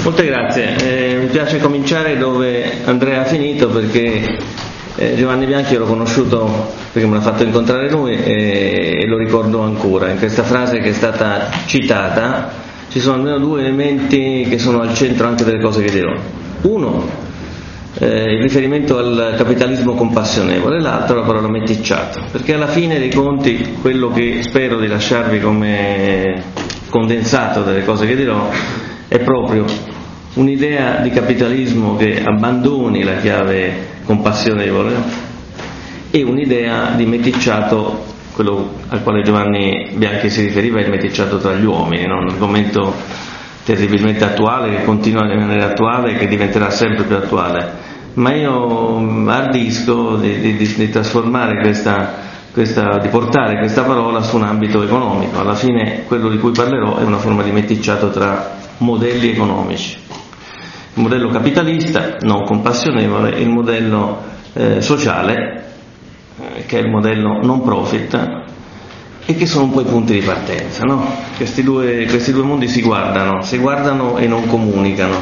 Molte grazie, mi piace cominciare dove Andrea ha finito perché Giovanni Bianchi l'ho conosciuto perché me l'ha fatto incontrare lui e lo ricordo ancora. In questa frase che è stata citata ci sono almeno due elementi che sono al centro anche delle cose che dirò. Uno, il riferimento al capitalismo compassionevole, l'altro la parola meticciato, perché alla fine dei conti quello che spero di lasciarvi come condensato delle cose che dirò è proprio un'idea di capitalismo che abbandoni la chiave compassionevole e un'idea di meticciato, quello al quale Giovanni Bianchi si riferiva, il meticciato tra gli uomini, no? Un argomento terribilmente attuale, che continua a rimanere attuale e che diventerà sempre più attuale, ma io ardisco di trasformare di portare questa parola su un ambito economico. Alla fine quello di cui parlerò è una forma di meticciato tra modelli economici, il modello capitalista non compassionevole e il modello sociale che è il modello non profit, e che sono un po' i punti di partenza, no? Questi due mondi si guardano e non comunicano,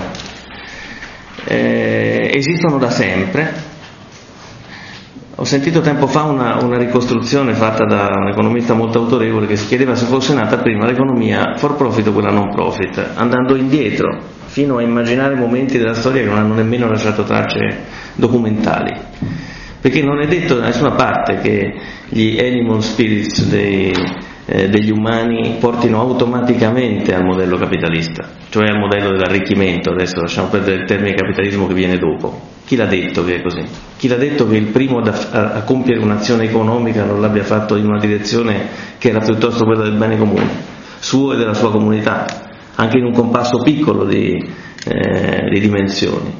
esistono da sempre. Ho sentito tempo fa una ricostruzione fatta da un economista molto autorevole che si chiedeva se fosse nata prima l'economia for profit o quella non profit, andando indietro fino a immaginare momenti della storia che non hanno nemmeno lasciato tracce documentali, perché non è detto da nessuna parte che gli animal spirits degli umani portino automaticamente al modello capitalista, cioè al modello dell'arricchimento. Adesso lasciamo perdere il termine capitalismo che viene dopo. Chi l'ha detto che è così? Chi l'ha detto che il primo a compiere un'azione economica non l'abbia fatto in una direzione che era piuttosto quella del bene comune suo e della sua comunità, anche in un compasso piccolo di dimensioni?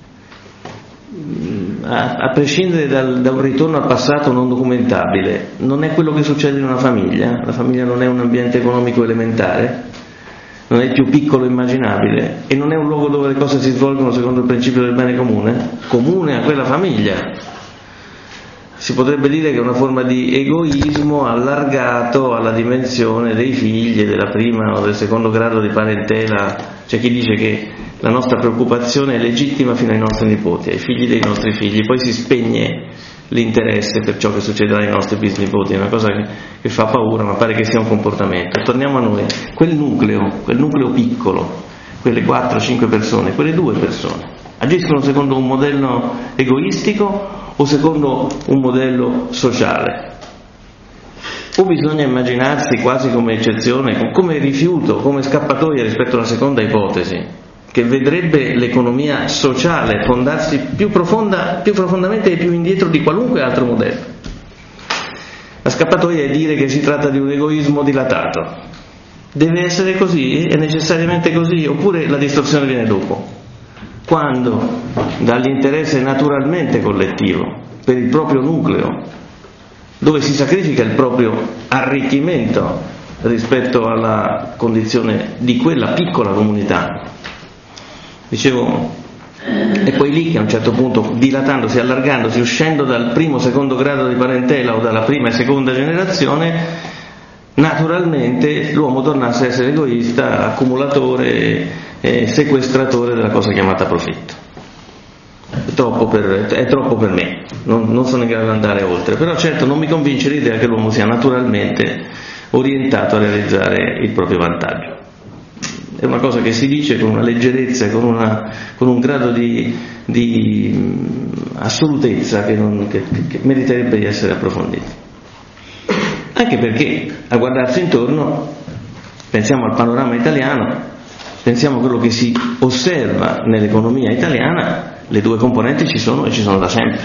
A prescindere da un ritorno al passato non documentabile, non è quello che succede in una famiglia? La famiglia non è un ambiente economico elementare, non è il più piccolo immaginabile e non è un luogo dove le cose si svolgono secondo il principio del bene comune a quella famiglia. Si potrebbe dire che è una forma di egoismo allargato alla dimensione dei figli, della prima o del secondo grado di parentela. C'è chi dice che la nostra preoccupazione è legittima fino ai nostri nipoti, ai figli dei nostri figli, poi si spegne l'interesse per ciò che succederà ai nostri bisnipoti. È una cosa che fa paura, ma pare che sia un comportamento. Torniamo a noi, quel nucleo piccolo, quelle 4-5 persone, quelle 2 persone, agiscono secondo un modello egoistico o secondo un modello sociale? O bisogna immaginarsi quasi come eccezione, come rifiuto, come scappatoia rispetto alla seconda ipotesi, che vedrebbe l'economia sociale fondarsi più profondamente e più indietro di qualunque altro modello. La scappatoia è dire che si tratta di un egoismo dilatato. Deve essere così? È necessariamente così? Oppure la distorsione viene dopo? Quando dall'interesse naturalmente collettivo per il proprio nucleo, dove si sacrifica il proprio arricchimento rispetto alla condizione di quella piccola comunità, dicevo, è poi lì che a un certo punto, dilatandosi, allargandosi, uscendo dal primo secondo grado di parentela o dalla prima e seconda generazione, naturalmente l'uomo tornasse a essere egoista, accumulatore, sequestratore della cosa chiamata profitto. È troppo per me, non sono in grado di andare oltre, però certo non mi convince l'idea che l'uomo sia naturalmente orientato a realizzare il proprio vantaggio. È una cosa che si dice con una leggerezza, con un grado di assolutezza che meriterebbe di essere approfondito. Anche perché, a guardarsi intorno, pensiamo al panorama italiano, pensiamo a quello che si osserva nell'economia italiana. Le 2 componenti ci sono e ci sono da sempre,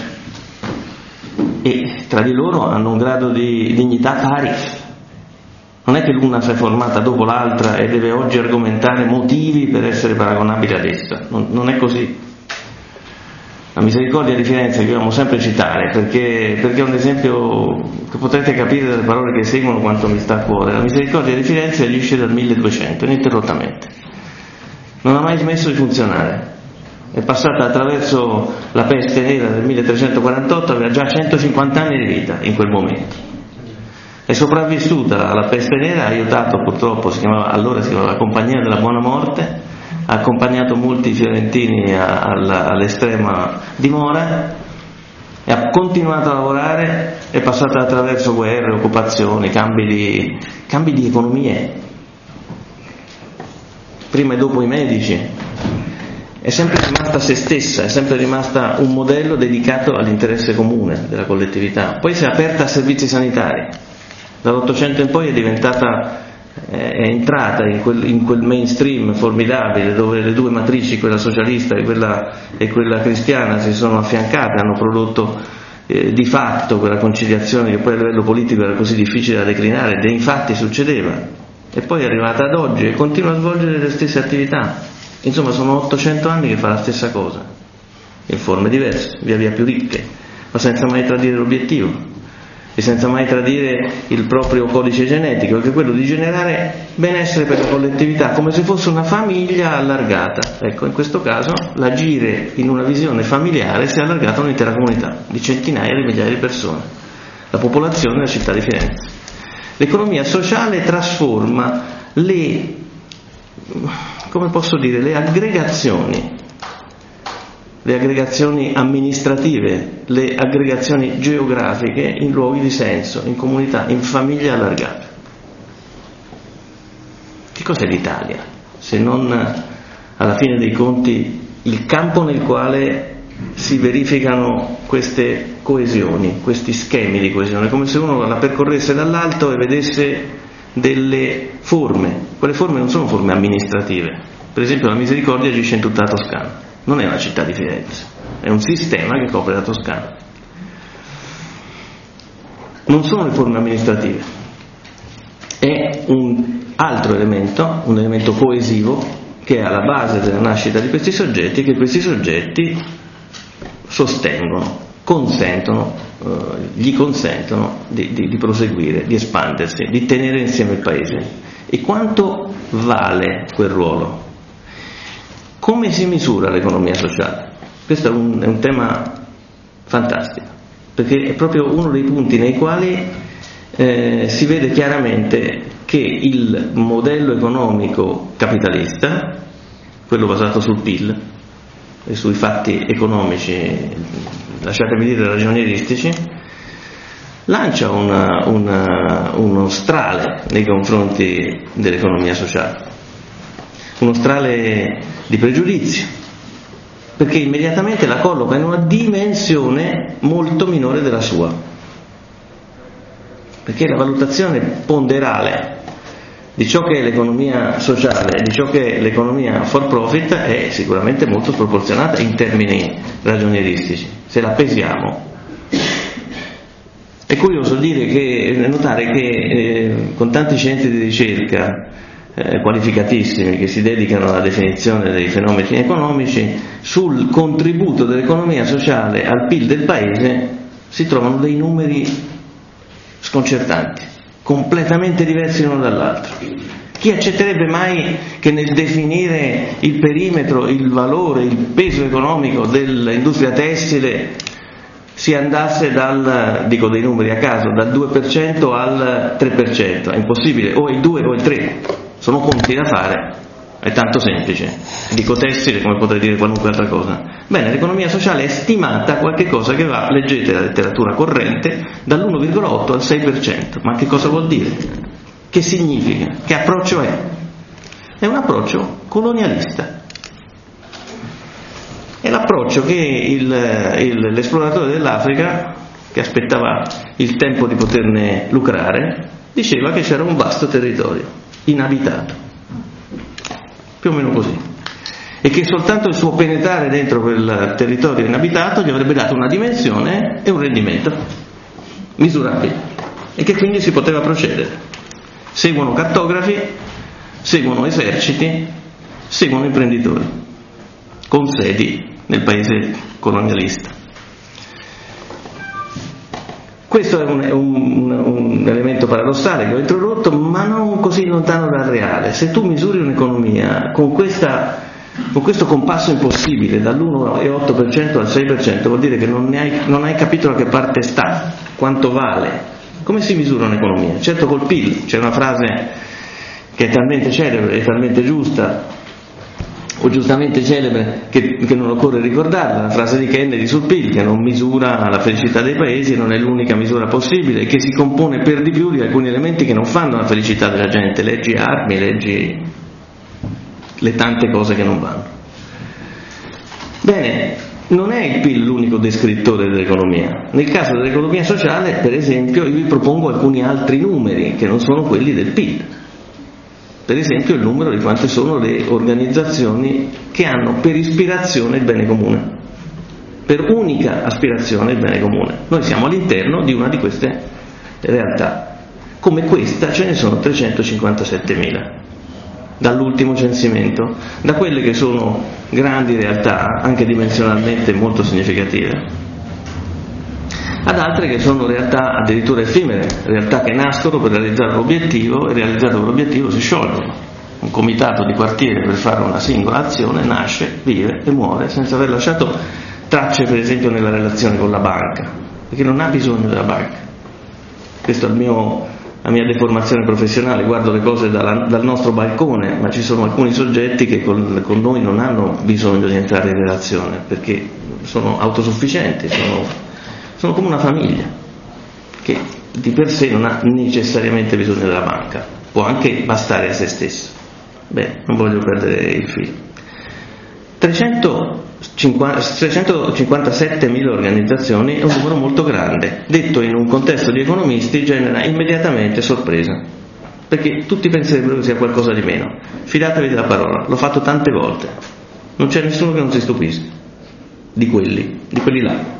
e tra di loro hanno un grado di dignità pari. Non è che l'una si è formata dopo l'altra e deve oggi argomentare motivi per essere paragonabile ad essa. Non è così. La misericordia di Firenze che dobbiamo sempre citare, perché è un esempio che potrete capire dalle parole che seguono quanto mi sta a cuore. La misericordia di Firenze agisce dal 1200 ininterrottamente, non ha mai smesso di funzionare. È passata attraverso la peste nera del 1348, aveva già 150 anni di vita in quel momento. È sopravvissuta alla peste nera, ha aiutato, purtroppo allora si chiamava la Compagnia della Buona Morte, ha accompagnato molti fiorentini all'estrema dimora e ha continuato a lavorare, è passata attraverso guerre, occupazioni, cambi di economie, prima e dopo i medici. È sempre rimasta se stessa, è sempre rimasta un modello dedicato all'interesse comune della collettività. Poi si è aperta a servizi sanitari, dall'Ottocento in poi è entrata in quel mainstream formidabile dove le due matrici, quella socialista e quella cristiana, si sono affiancate, hanno prodotto di fatto quella conciliazione che poi a livello politico era così difficile da declinare, ed infatti succedeva, e poi è arrivata ad oggi e continua a svolgere le stesse attività. Insomma, sono 800 anni che fa la stessa cosa, in forme diverse, via via più ricche, ma senza mai tradire l'obiettivo e senza mai tradire il proprio codice genetico, che è quello di generare benessere per la collettività, come se fosse una famiglia allargata. Ecco, in questo caso l'agire in una visione familiare si è allargata a un'intera comunità di centinaia di migliaia di persone, la popolazione della città di Firenze. L'economia sociale trasforma le aggregazioni amministrative, le aggregazioni geografiche in luoghi di senso, in comunità, in famiglie allargate. Che cos'è l'Italia? Se non, alla fine dei conti, il campo nel quale si verificano queste coesioni, questi schemi di coesione, come se uno la percorresse dall'alto e vedesse delle forme. Quelle forme non sono forme amministrative. Per esempio la Misericordia agisce in tutta la Toscana. Non è una città di Firenze, è un sistema che copre la Toscana. Non sono le forme amministrative, è un altro elemento, un elemento coesivo che è alla base della nascita di questi soggetti, che questi soggetti sostengono, gli consentono di proseguire, di espandersi, di tenere insieme il paese. E quanto vale quel ruolo? Come si misura l'economia sociale? Questo è un tema fantastico, perché è proprio uno dei punti nei quali si vede chiaramente che il modello economico capitalista, quello basato sul PIL e sui fatti economici, lasciatemi dire ragionieristici, lancia uno strale nei confronti dell'economia sociale, uno strale di pregiudizio, perché immediatamente la colloca in una dimensione molto minore della sua, perché la valutazione ponderale di ciò che è l'economia sociale, di ciò che è l'economia for profit, è sicuramente molto sproporzionata in termini ragionieristici, se la pesiamo. È curioso notare che con tanti centri di ricerca qualificatissimi che si dedicano alla definizione dei fenomeni economici, sul contributo dell'economia sociale al PIL del paese si trovano dei numeri sconcertanti, completamente diversi l'uno dall'altro. Chi accetterebbe mai che nel definire il perimetro, il valore, il peso economico dell'industria tessile si andasse dico dei numeri a caso, dal 2% al 3%? È impossibile, o il 2 o il 3. Sono conti da fare, è tanto semplice. Dico tessile come potrei dire qualunque altra cosa. Bene, l'economia sociale è stimata qualche cosa che va, leggete la letteratura corrente, dall'1,8 al 6%. Ma che cosa vuol dire? Che significa? Che approccio è? È un approccio colonialista. È l'approccio che l'esploratore dell'Africa, che aspettava il tempo di poterne lucrare, diceva che c'era un vasto territorio inabitato, più o meno così, e che soltanto il suo penetrare dentro quel territorio inabitato gli avrebbe dato una dimensione e un rendimento misurabili, e che quindi si poteva procedere. Seguono cartografi, seguono eserciti, seguono imprenditori con sedi nel paese colonialista. Questo è un elemento paradossale che ho introdotto, ma non così lontano dal reale. Se tu misuri un'economia con questo compasso impossibile, dall'1,8% al 6%, vuol dire che non hai capito da che parte sta, quanto vale. Come si misura un'economia? Certo col PIL. C'è una frase che è talmente celebre e talmente giusta o giustamente celebre, che non occorre ricordarla, la frase di Kennedy sul PIL, che non misura la felicità dei paesi, non è l'unica misura possibile, che si compone per di più di alcuni elementi che non fanno la felicità della gente, leggi armi, leggi le tante cose che non vanno. Bene, non è il PIL l'unico descrittore dell'economia. Nel caso dell'economia sociale, per esempio, io vi propongo alcuni altri numeri che non sono quelli del PIL. Per esempio il numero di quante sono le organizzazioni che hanno per ispirazione il bene comune, per unica aspirazione il bene comune. Noi siamo all'interno di una di queste realtà. Come questa ce ne sono 357.000 dall'ultimo censimento, da quelle che sono grandi realtà, anche dimensionalmente molto significative, ad altre che sono realtà addirittura effimere, realtà che nascono per realizzare l'obiettivo e realizzato quell'obiettivo si sciolgono. Un comitato di quartiere per fare una singola azione nasce, vive e muore senza aver lasciato tracce, per esempio, nella relazione con la banca, perché non ha bisogno della banca. Questa è la mia deformazione professionale, guardo le cose dal nostro balcone, ma ci sono alcuni soggetti che con noi non hanno bisogno di entrare in relazione perché sono autosufficienti, sono come una famiglia che di per sé non ha necessariamente bisogno della banca, può anche bastare a se stesso. Beh, non voglio perdere il filo. 357.000 organizzazioni è un numero molto grande, detto in un contesto di economisti genera immediatamente sorpresa, perché tutti penserebbero che sia qualcosa di meno. Fidatevi della parola, l'ho fatto tante volte, non c'è nessuno che non si stupisca di quelli là.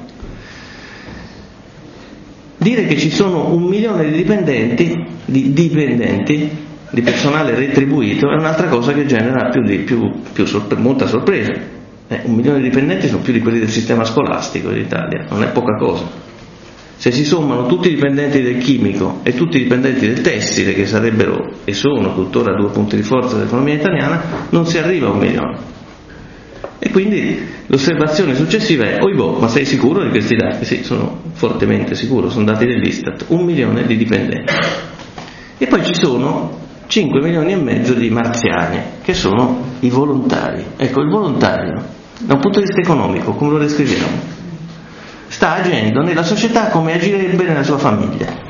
Dire che ci sono 1 milione di dipendenti, di personale retribuito, è un'altra cosa che genera molta sorpresa. 1 milione di dipendenti sono più di quelli del sistema scolastico in Italia, non è poca cosa. Se si sommano tutti i dipendenti del chimico e tutti i dipendenti del tessile, che sarebbero e sono tuttora 2 punti di forza dell'economia italiana, non si arriva a 1 milione. E quindi l'osservazione successiva è: oibò, ma sei sicuro di questi dati? Sì, sono fortemente sicuro, sono dati dell'Istat, 1 milione di dipendenti. E poi ci sono 5 milioni e mezzo di marziani, che sono i volontari. Ecco, il volontario, da un punto di vista economico, come lo descriviamo? Sta agendo nella società come agirebbe nella sua famiglia.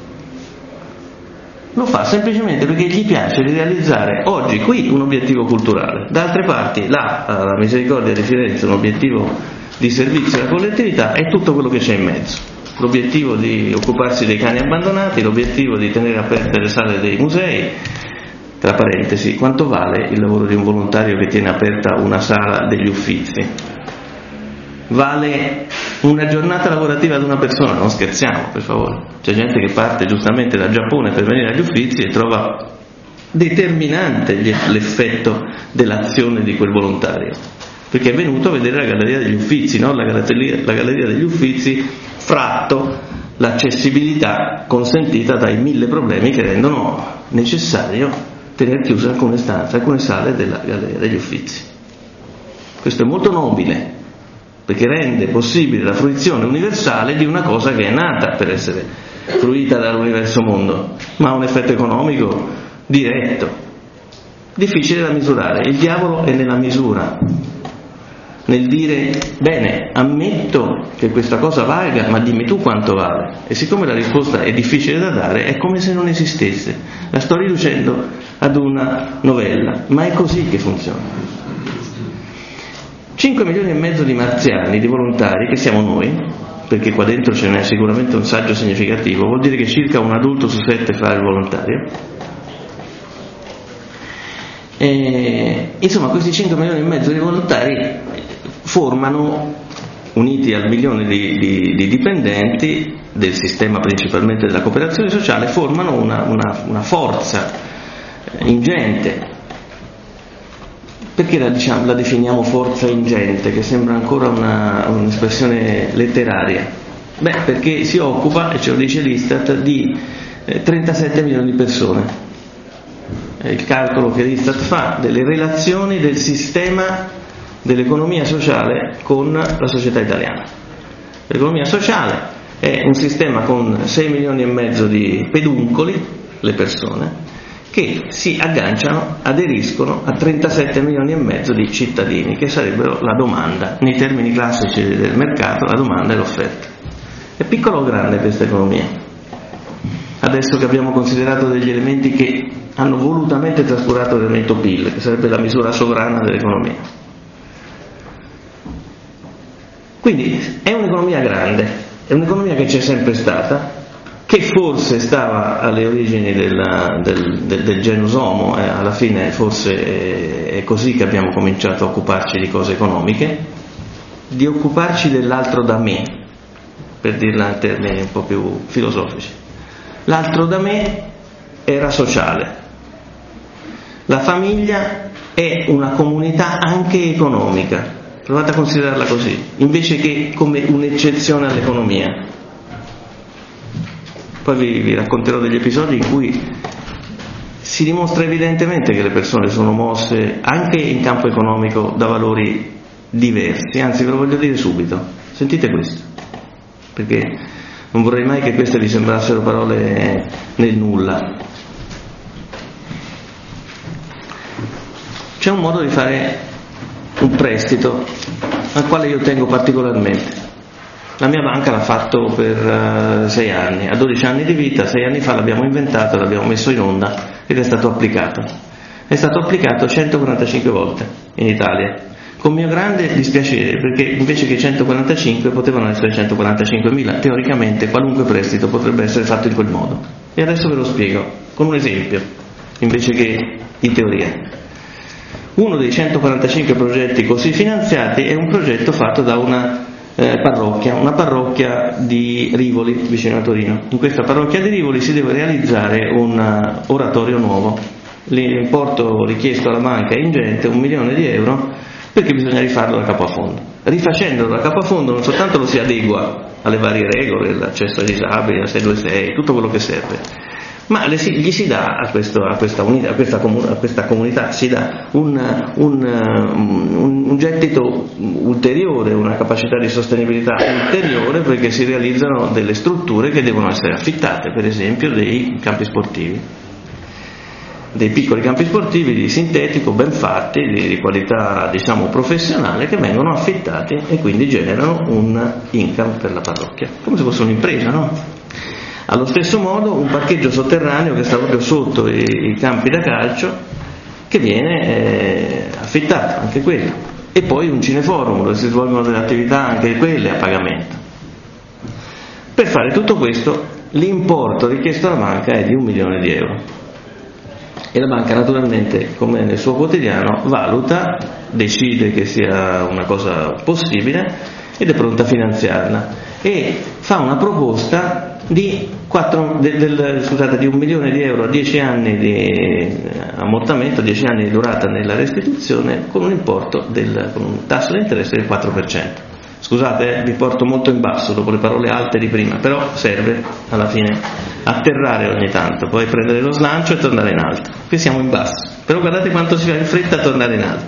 Lo fa semplicemente perché gli piace di realizzare oggi qui un obiettivo culturale, da altre parti là alla Misericordia di Firenze un obiettivo di servizio alla collettività e tutto quello che c'è in mezzo. L'obiettivo di occuparsi dei cani abbandonati, l'obiettivo di tenere aperte le sale dei musei. Tra parentesi, quanto vale il lavoro di un volontario che tiene aperta una sala degli Uffizi? Vale una giornata lavorativa ad una persona, non scherziamo, per favore. C'è gente che parte giustamente dal Giappone per venire agli Uffizi e trova determinante l'effetto dell'azione di quel volontario, perché è venuto a vedere la Galleria degli Uffizi, no? La Galleria degli Uffizi, fratto l'accessibilità consentita dai 1000 problemi che rendono necessario tenere chiuse alcune stanze, alcune sale della Galleria degli Uffizi. Questo è molto nobile, perché rende possibile la fruizione universale di una cosa che è nata per essere fruita dall'universo mondo, ma ha un effetto economico diretto, difficile da misurare. Il diavolo è nella misura, nel dire: bene, ammetto che questa cosa valga, ma dimmi tu quanto vale. E siccome la risposta è difficile da dare, è come se non esistesse. La sto riducendo ad una novella, ma è così che funziona. 5 milioni e mezzo di marziani, di volontari, che siamo noi, perché qua dentro ce n'è sicuramente un saggio significativo, vuol dire che circa un adulto su 7 fa il volontario. Insomma, questi 5 milioni e mezzo di volontari formano, uniti al milione di dipendenti del sistema principalmente della cooperazione sociale, formano una forza ingente. Perché la definiamo forza ingente, che sembra ancora un'espressione letteraria? Beh, perché si occupa, e ce lo dice l'Istat, di 37 milioni di persone. È il calcolo che l'Istat fa delle relazioni del sistema dell'economia sociale con la società italiana. L'economia sociale è un sistema con 6 milioni e mezzo di peduncoli, le persone, che si agganciano, aderiscono a 37 milioni e mezzo di cittadini, che sarebbero la domanda, nei termini classici del mercato, la domanda e l'offerta. È piccola o grande questa economia? Adesso che abbiamo considerato degli elementi che hanno volutamente trascurato l'elemento PIL, che sarebbe la misura sovrana dell'economia. Quindi è un'economia grande, è un'economia che c'è sempre stata, che forse stava alle origini del genus homo, alla fine forse è così che abbiamo cominciato a occuparci di cose economiche, di occuparci dell'altro da me, per dirla in termini un po' più filosofici. L'altro da me era sociale. La famiglia è una comunità anche economica, provate a considerarla così, invece che come un'eccezione all'economia. Poi vi racconterò degli episodi in cui si dimostra evidentemente che le persone sono mosse anche in campo economico da valori diversi, anzi ve lo voglio dire subito, sentite questo, perché non vorrei mai che queste vi sembrassero parole nel nulla. C'è un modo di fare un prestito al quale io tengo particolarmente. La mia banca l'ha fatto per 6 anni, a 12 anni di vita, 6 anni fa l'abbiamo inventato, l'abbiamo messo in onda ed è stato applicato. È stato applicato 145 volte in Italia, con mio grande dispiacere, perché invece che 145 potevano essere 145.000, teoricamente qualunque prestito potrebbe essere fatto in quel modo. E adesso ve lo spiego, con un esempio, invece che in teoria. Uno dei 145 progetti così finanziati è un progetto fatto da una parrocchia di Rivoli, vicino a Torino. In questa parrocchia di Rivoli si deve realizzare un oratorio nuovo. L'importo richiesto alla banca è ingente, 1 milione di euro, perché bisogna rifarlo da capo a fondo. Rifacendolo da capo a fondo non soltanto lo si adegua alle varie regole, l'accesso ai disabili, la 626, tutto quello che serve, ma gli si dà a questa comunità si dà un gettito ulteriore, una capacità di sostenibilità ulteriore, perché si realizzano delle strutture che devono essere affittate, per esempio dei campi sportivi, dei piccoli campi sportivi di sintetico ben fatti, di qualità diciamo professionale, che vengono affittati e quindi generano un income per la parrocchia, come se fosse un'impresa, no? Allo stesso modo un parcheggio sotterraneo che sta proprio sotto i campi da calcio, che viene affittato, anche quello, e poi un cineforum dove si svolgono delle attività anche quelle a pagamento. Per fare tutto questo l'importo richiesto alla banca è di 1 milione di euro e la banca naturalmente, come nel suo quotidiano, valuta, decide che sia una cosa possibile ed è pronta a finanziarla e fa una proposta di 1 milione di euro a 10 anni di ammortamento, 10 anni di durata nella restituzione, con un importo con un tasso di interesse del 4%. Scusate, vi porto molto in basso dopo le parole alte di prima, però serve alla fine atterrare ogni tanto, poi prendere lo slancio e tornare in alto. Qui siamo in basso, però guardate quanto si fa in fretta a tornare in alto.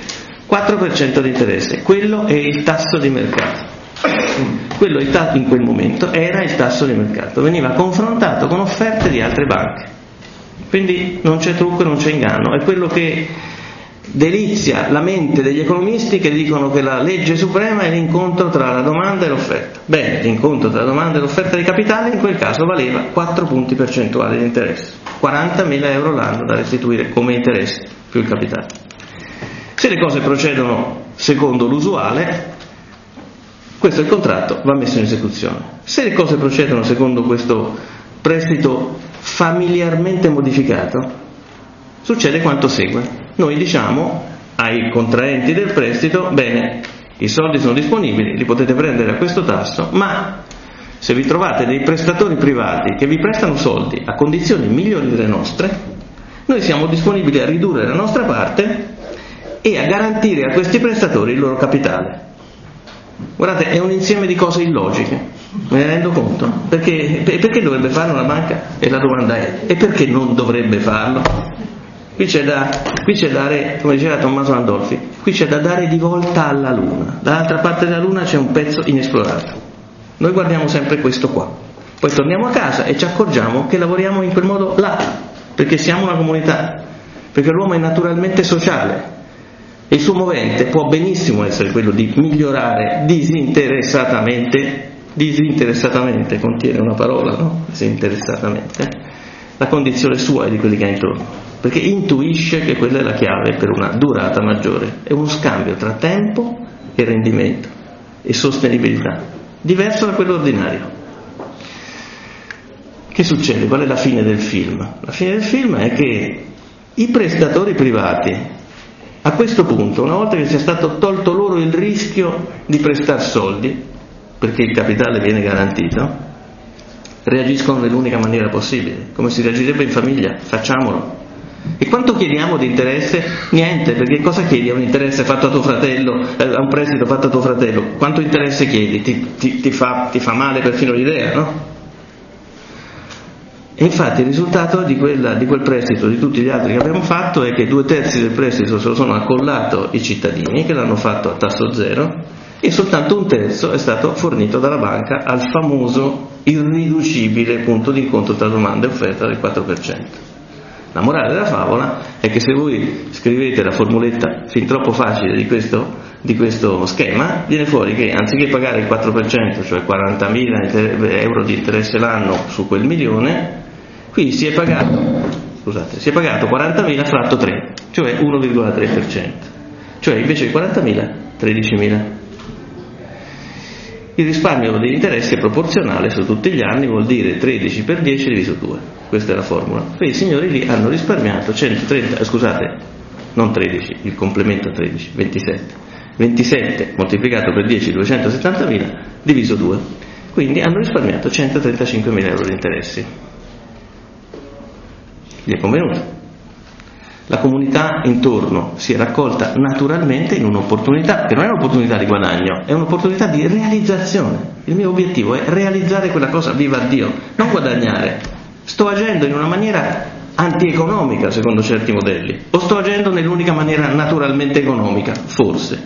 4% di interesse, quello è il tasso di mercato. Quello in quel momento era il tasso di mercato, veniva confrontato con offerte di altre banche, quindi non c'è trucco, non c'è inganno, è quello che delizia la mente degli economisti, che dicono che la legge suprema è l'incontro tra la domanda e l'offerta. Bene, l'incontro tra la domanda e l'offerta di capitale in quel caso valeva 4 punti percentuali di interesse, 40.000 euro l'anno da restituire come interesse più il capitale. Se le cose procedono secondo l'usuale, questo è il contratto, va messo in esecuzione. Se le cose procedono secondo questo prestito familiarmente modificato, succede quanto segue. Noi diciamo ai contraenti del prestito: bene, i soldi sono disponibili, li potete prendere a questo tasso, ma se vi trovate dei prestatori privati che vi prestano soldi a condizioni migliori delle nostre, noi siamo disponibili a ridurre la nostra parte e a garantire a questi prestatori il loro capitale. Guardate, è un insieme di cose illogiche, me ne rendo conto, perché dovrebbe farlo una banca? E la domanda è: e perché non dovrebbe farlo? Qui c'è da dare, come diceva Tommaso Landolfi, qui c'è da dare di volta alla luna, dall'altra parte della luna c'è un pezzo inesplorato, noi guardiamo sempre questo qua, poi torniamo a casa e ci accorgiamo che lavoriamo in quel modo là, perché siamo una comunità, perché l'uomo è naturalmente sociale e il suo movente può benissimo essere quello di migliorare disinteressatamente contiene una parola, no? Disinteressatamente, la condizione sua e di quelli che ha intorno, perché intuisce che quella è la chiave per una durata maggiore. È uno scambio tra tempo e rendimento e sostenibilità, diverso da quello ordinario. Che succede? Qual è la fine del film? La fine del film è che i prestatori privati, a questo punto, una volta che sia stato tolto loro il rischio di prestare soldi, perché il capitale viene garantito, reagiscono nell'unica maniera possibile, come si reagirebbe in famiglia: facciamolo. E quanto chiediamo di interesse? Niente, perché cosa chiedi a un interesse fatto a tuo fratello, a un prestito fatto a tuo fratello? Quanto interesse chiedi? Ti fa male perfino l'idea, no? E infatti il risultato di quel prestito, di tutti gli altri che abbiamo fatto, è che 2/3 del prestito se lo sono accollato i cittadini, che l'hanno fatto a tasso zero, e soltanto 1/3 è stato fornito dalla banca al famoso irriducibile punto d'incontro tra domanda e offerta del 4%. La morale della favola è che se voi scrivete la formuletta fin troppo facile di questo schema, viene fuori che anziché pagare il 4%, cioè 40.000 euro di interesse l'anno su quel milione, qui si è pagato 40.000 fratto 3, cioè 1,3%, cioè invece di 40.000, 13.000. Il risparmio degli interessi è proporzionale su tutti gli anni, vuol dire 13 per 10 diviso 2. Questa è la formula. Quei signori lì hanno risparmiato 13, il complemento a 13, 27 moltiplicato per 10, 270.000 diviso 2. Quindi hanno risparmiato 135.000 euro di interessi. Gli è convenuto. La comunità intorno si è raccolta naturalmente in un'opportunità che non è un'opportunità di guadagno, è un'opportunità di realizzazione. Il mio obiettivo è realizzare quella cosa, viva Dio, non guadagnare. Sto agendo in una maniera antieconomica secondo certi modelli, o sto agendo nell'unica maniera naturalmente economica, forse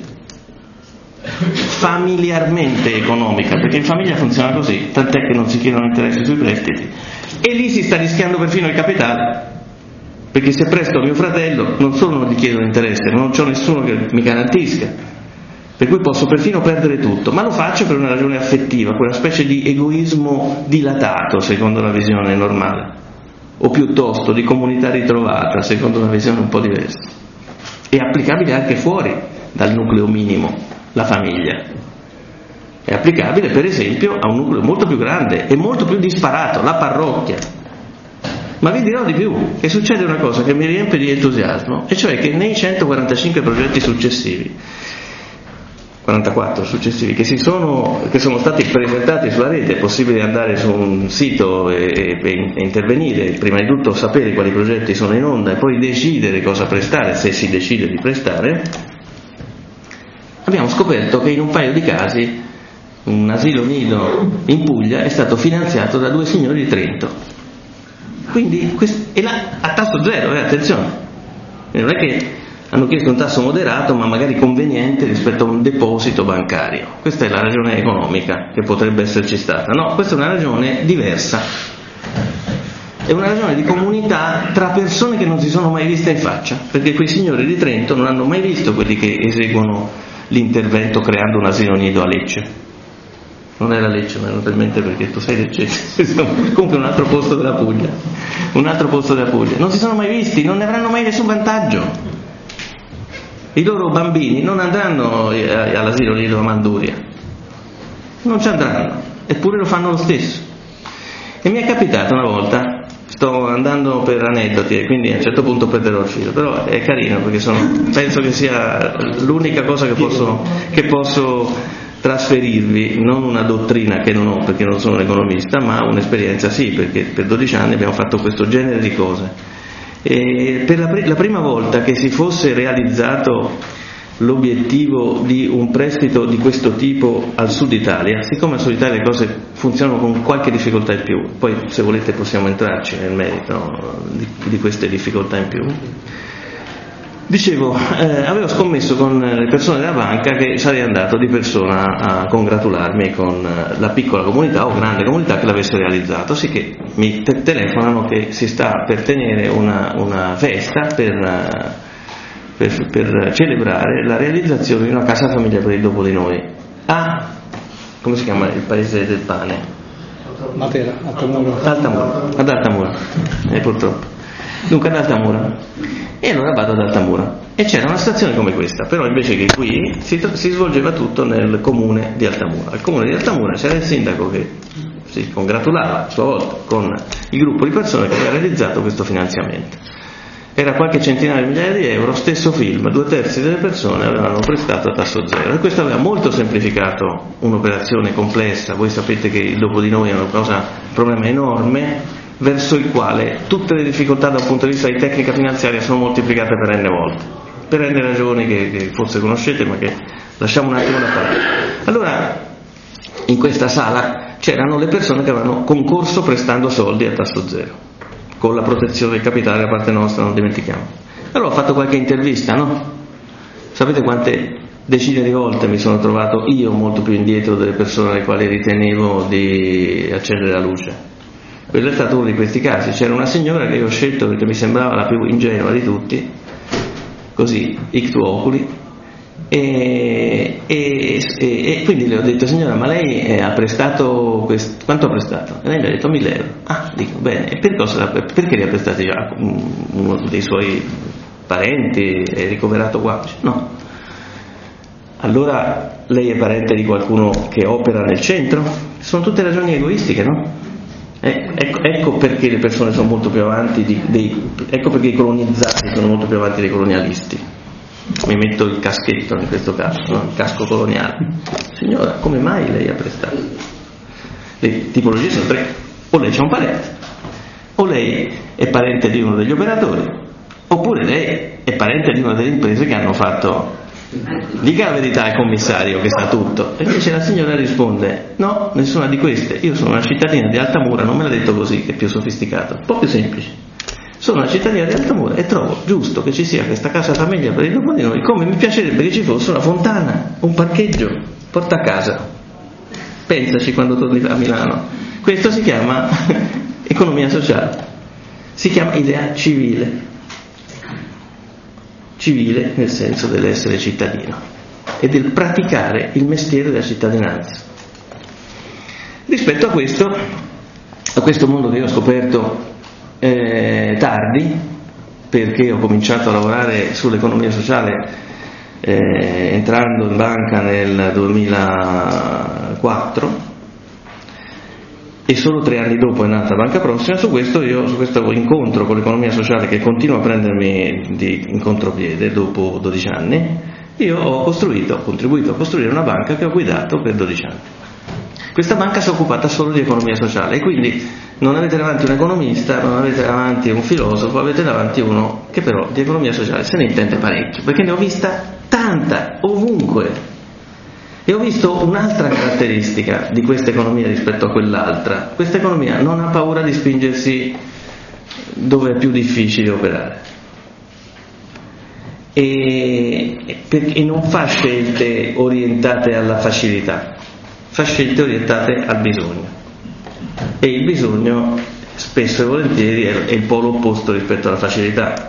familiarmente economica, perché in famiglia funziona così, tant'è che non si chiedono interessi sui prestiti, e lì si sta rischiando perfino il capitale. Perché se presto a mio fratello non solo non gli chiedo interesse, ma non c'ho nessuno che mi garantisca, per cui posso perfino perdere tutto, ma lo faccio per una ragione affettiva, quella specie di egoismo dilatato secondo la visione normale, o piuttosto di comunità ritrovata secondo una visione un po' diversa. È applicabile anche fuori dal nucleo minimo, la famiglia. È applicabile per esempio a un nucleo molto più grande e molto più disparato, la parrocchia. Ma vi dirò di più, che succede una cosa che mi riempie di entusiasmo, e cioè che nei 145 progetti successivi, 44 successivi, che sono stati presentati sulla rete, è possibile andare su un sito e intervenire, prima di tutto sapere quali progetti sono in onda e poi decidere cosa prestare, se si decide di prestare. Abbiamo scoperto che in un paio di casi un asilo nido in Puglia è stato finanziato da 2 signori di Trento. Quindi e là a tasso zero, attenzione, non è che hanno chiesto un tasso moderato ma magari conveniente rispetto a un deposito bancario. Questa è la ragione economica che potrebbe esserci stata. No, questa è una ragione diversa, è una ragione di comunità tra persone che non si sono mai viste in faccia, perché quei signori di Trento non hanno mai visto quelli che eseguono l'intervento creando un asilo nido a Lecce. Non era Lecce, ma è venuto in mente perché tu sei leccese. Comunque un altro posto della Puglia. Non si sono mai visti, non ne avranno mai nessun vantaggio. I loro bambini non andranno all'asilo nido a Manduria, non ci andranno, eppure lo fanno lo stesso. E mi è capitato una volta, sto andando per aneddoti e quindi a un certo punto perderò il filo, però è carino perché penso che sia l'unica cosa che posso trasferirvi, non una dottrina che non ho perché non sono un economista, ma un'esperienza sì, perché per 12 anni abbiamo fatto questo genere di cose. E per la prima volta che si fosse realizzato l'obiettivo di un prestito di questo tipo al Sud Italia, siccome al Sud Italia le cose funzionano con qualche difficoltà in più, poi se volete possiamo entrarci nel merito di queste difficoltà in più, Dicevo, avevo scommesso con le persone della banca che sarei andato di persona a congratularmi con la piccola comunità o grande comunità che l'avesse realizzato, sicché mi telefonano che si sta per tenere una festa per celebrare la realizzazione di una casa famiglia per il dopo di noi come si chiama il paese del pane? Matera, Altamura. Ad Altamura, purtroppo. Dunque ad Altamura. E allora vado ad Altamura. E c'era una stazione come questa, però invece che qui si svolgeva tutto nel comune di Altamura. Al comune di Altamura c'era il sindaco che si congratulava a sua volta con il gruppo di persone che aveva realizzato questo finanziamento. Era qualche centinaio di migliaia di euro, stesso film, 2/3 delle persone avevano prestato a tasso zero, e questo aveva molto semplificato un'operazione complessa. Voi sapete che il dopo di noi è un problema enorme, verso il quale tutte le difficoltà da un punto di vista di tecnica finanziaria sono moltiplicate per n volte, per n ragioni che forse conoscete, ma che lasciamo un attimo da parte. Allora, in questa sala c'erano le persone che avevano concorso prestando soldi a tasso zero, con la protezione del capitale da parte nostra, non dimentichiamo. Allora ho fatto qualche intervista, no? Sapete quante decine di volte mi sono trovato io molto più indietro delle persone alle quali ritenevo di accendere la luce? Quello è stato uno di questi casi. C'era una signora che io ho scelto perché mi sembrava la più ingenua di tutti, così, ictu oculi, e quindi le ho detto: signora, ma lei ha prestato quanto ha prestato? E lei mi ha detto 1.000 euro. Ah, dico, bene, e perché li ha prestati già? Uno dei suoi parenti è ricoverato qua? Dice, no. Allora lei è parente di qualcuno che opera nel centro? Sono tutte ragioni egoistiche, no? Ecco perché le persone sono molto più avanti ecco perché i colonizzati sono molto più avanti dei colonialisti. Mi metto il caschetto in questo caso, no? Il casco coloniale. Signora, come mai lei ha prestato? Le tipologie sono tre: o lei c'ha un parente, o lei è parente di uno degli operatori, oppure lei è parente di una delle imprese che hanno fatto. Dica la verità al commissario che sa tutto. E invece la signora risponde: no, nessuna di queste, io sono una cittadina di Altamura. Non me l'ha detto così, che è più sofisticato, un po' più semplice. Sono una cittadina di Altamura e trovo giusto che ci sia questa casa famiglia per il dopo di noi, come mi piacerebbe che ci fosse una fontana, un parcheggio, porta a casa. Pensaci quando torni a Milano. Questo si chiama economia sociale, si chiama idea civile nel senso dell'essere cittadino e del praticare il mestiere della cittadinanza. Rispetto a questo mondo che io ho scoperto tardi, perché ho cominciato a lavorare sull'economia sociale entrando in banca nel 2004, e solo 3 anni dopo è nata Banca Prossima. Su questo incontro con l'economia sociale, che continua a prendermi in contropiede dopo 12 anni, io ho contribuito a costruire una banca che ho guidato per 12 anni. Questa banca si è occupata solo di economia sociale, e quindi non avete davanti un economista, non avete davanti un filosofo, avete davanti uno che però di economia sociale se ne intende parecchio, perché ne ho vista tanta, ovunque. E ho visto un'altra caratteristica di questa economia rispetto a quell'altra: questa economia non ha paura di spingersi dove è più difficile operare, e non fa scelte orientate alla facilità, fa scelte orientate al bisogno, e il bisogno spesso e volentieri è il polo opposto rispetto alla facilità.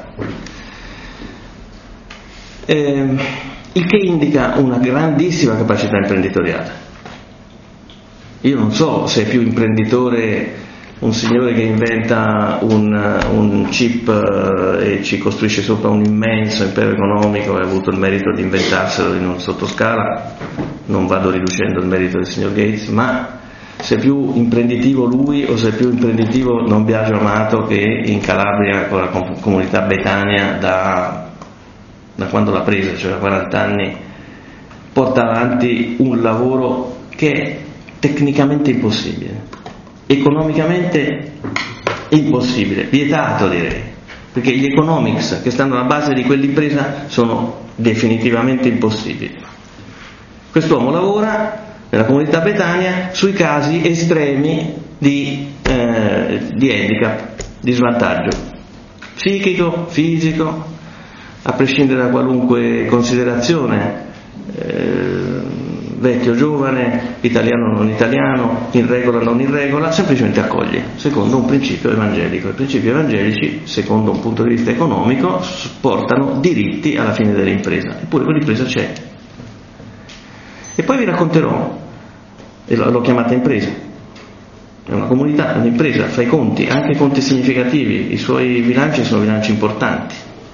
Il che indica una grandissima capacità imprenditoriale. Io non so se è più imprenditore un signore che inventa un chip e ci costruisce sopra un immenso impero economico, e ha avuto il merito di inventarselo in un sottoscala. Non vado riducendo il merito del signor Gates, ma se è più imprenditivo lui o se è più imprenditivo Don Biagio Amato, che in Calabria con la comunità Betania da quando l'ha presa, cioè da 40 anni, porta avanti un lavoro che è tecnicamente impossibile, economicamente impossibile, vietato direi, perché gli economics che stanno alla base di quell'impresa sono definitivamente impossibili. Quest'uomo lavora nella comunità Betania sui casi estremi di handicap, di svantaggio psichico, fisico, a prescindere da qualunque considerazione, vecchio, giovane, italiano, non italiano, in regola, non in regola, semplicemente accoglie, secondo un principio evangelico. I principi evangelici, secondo un punto di vista economico, portano diritti alla fine dell'impresa, eppure quell'impresa c'è. E poi vi racconterò, e l'ho chiamata impresa, è una comunità, un'impresa, fa i conti, anche i conti significativi, i suoi bilanci sono bilanci importanti.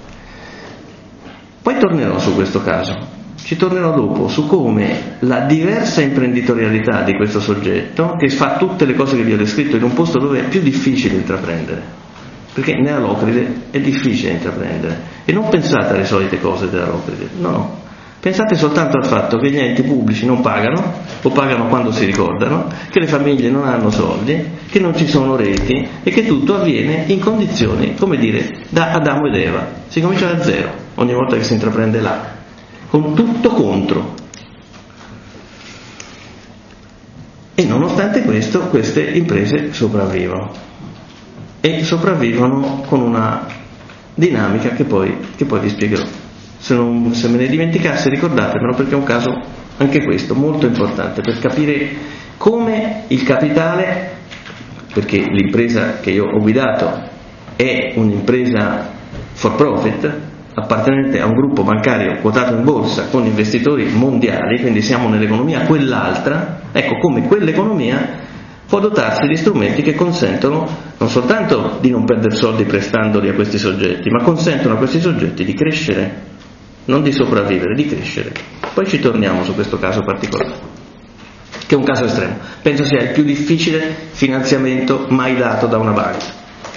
Poi tornerò su questo caso. Ci tornerò dopo su come la diversa imprenditorialità di questo soggetto, che fa tutte le cose che vi ho descritto in un posto dove è più difficile intraprendere, perché nella Locride è difficile intraprendere, e non pensate alle solite cose della Locride, no, pensate soltanto al fatto che gli enti pubblici non pagano, o pagano quando si ricordano, che le famiglie non hanno soldi, che non ci sono reti e che tutto avviene in condizioni, come dire, da Adamo ed Eva, si comincia da zero ogni volta che si intraprende là, con tutto contro. E nonostante questo, queste imprese sopravvivono, e sopravvivono con una dinamica che poi vi spiegherò. Se me ne dimenticasse, ricordatemelo, perché è un caso, anche questo, molto importante per capire come il capitale, perché l'impresa che io ho guidato è un'impresa for profit, appartenente a un gruppo bancario quotato in borsa con investitori mondiali, quindi siamo nell'economia quell'altra. Ecco come quell'economia può dotarsi di strumenti che consentono non soltanto di non perdere soldi prestandoli a questi soggetti, ma consentono a questi soggetti di crescere, non di sopravvivere, di crescere. Poi ci torniamo su questo caso particolare, che è un caso estremo. Penso sia il più difficile finanziamento mai dato da una banca.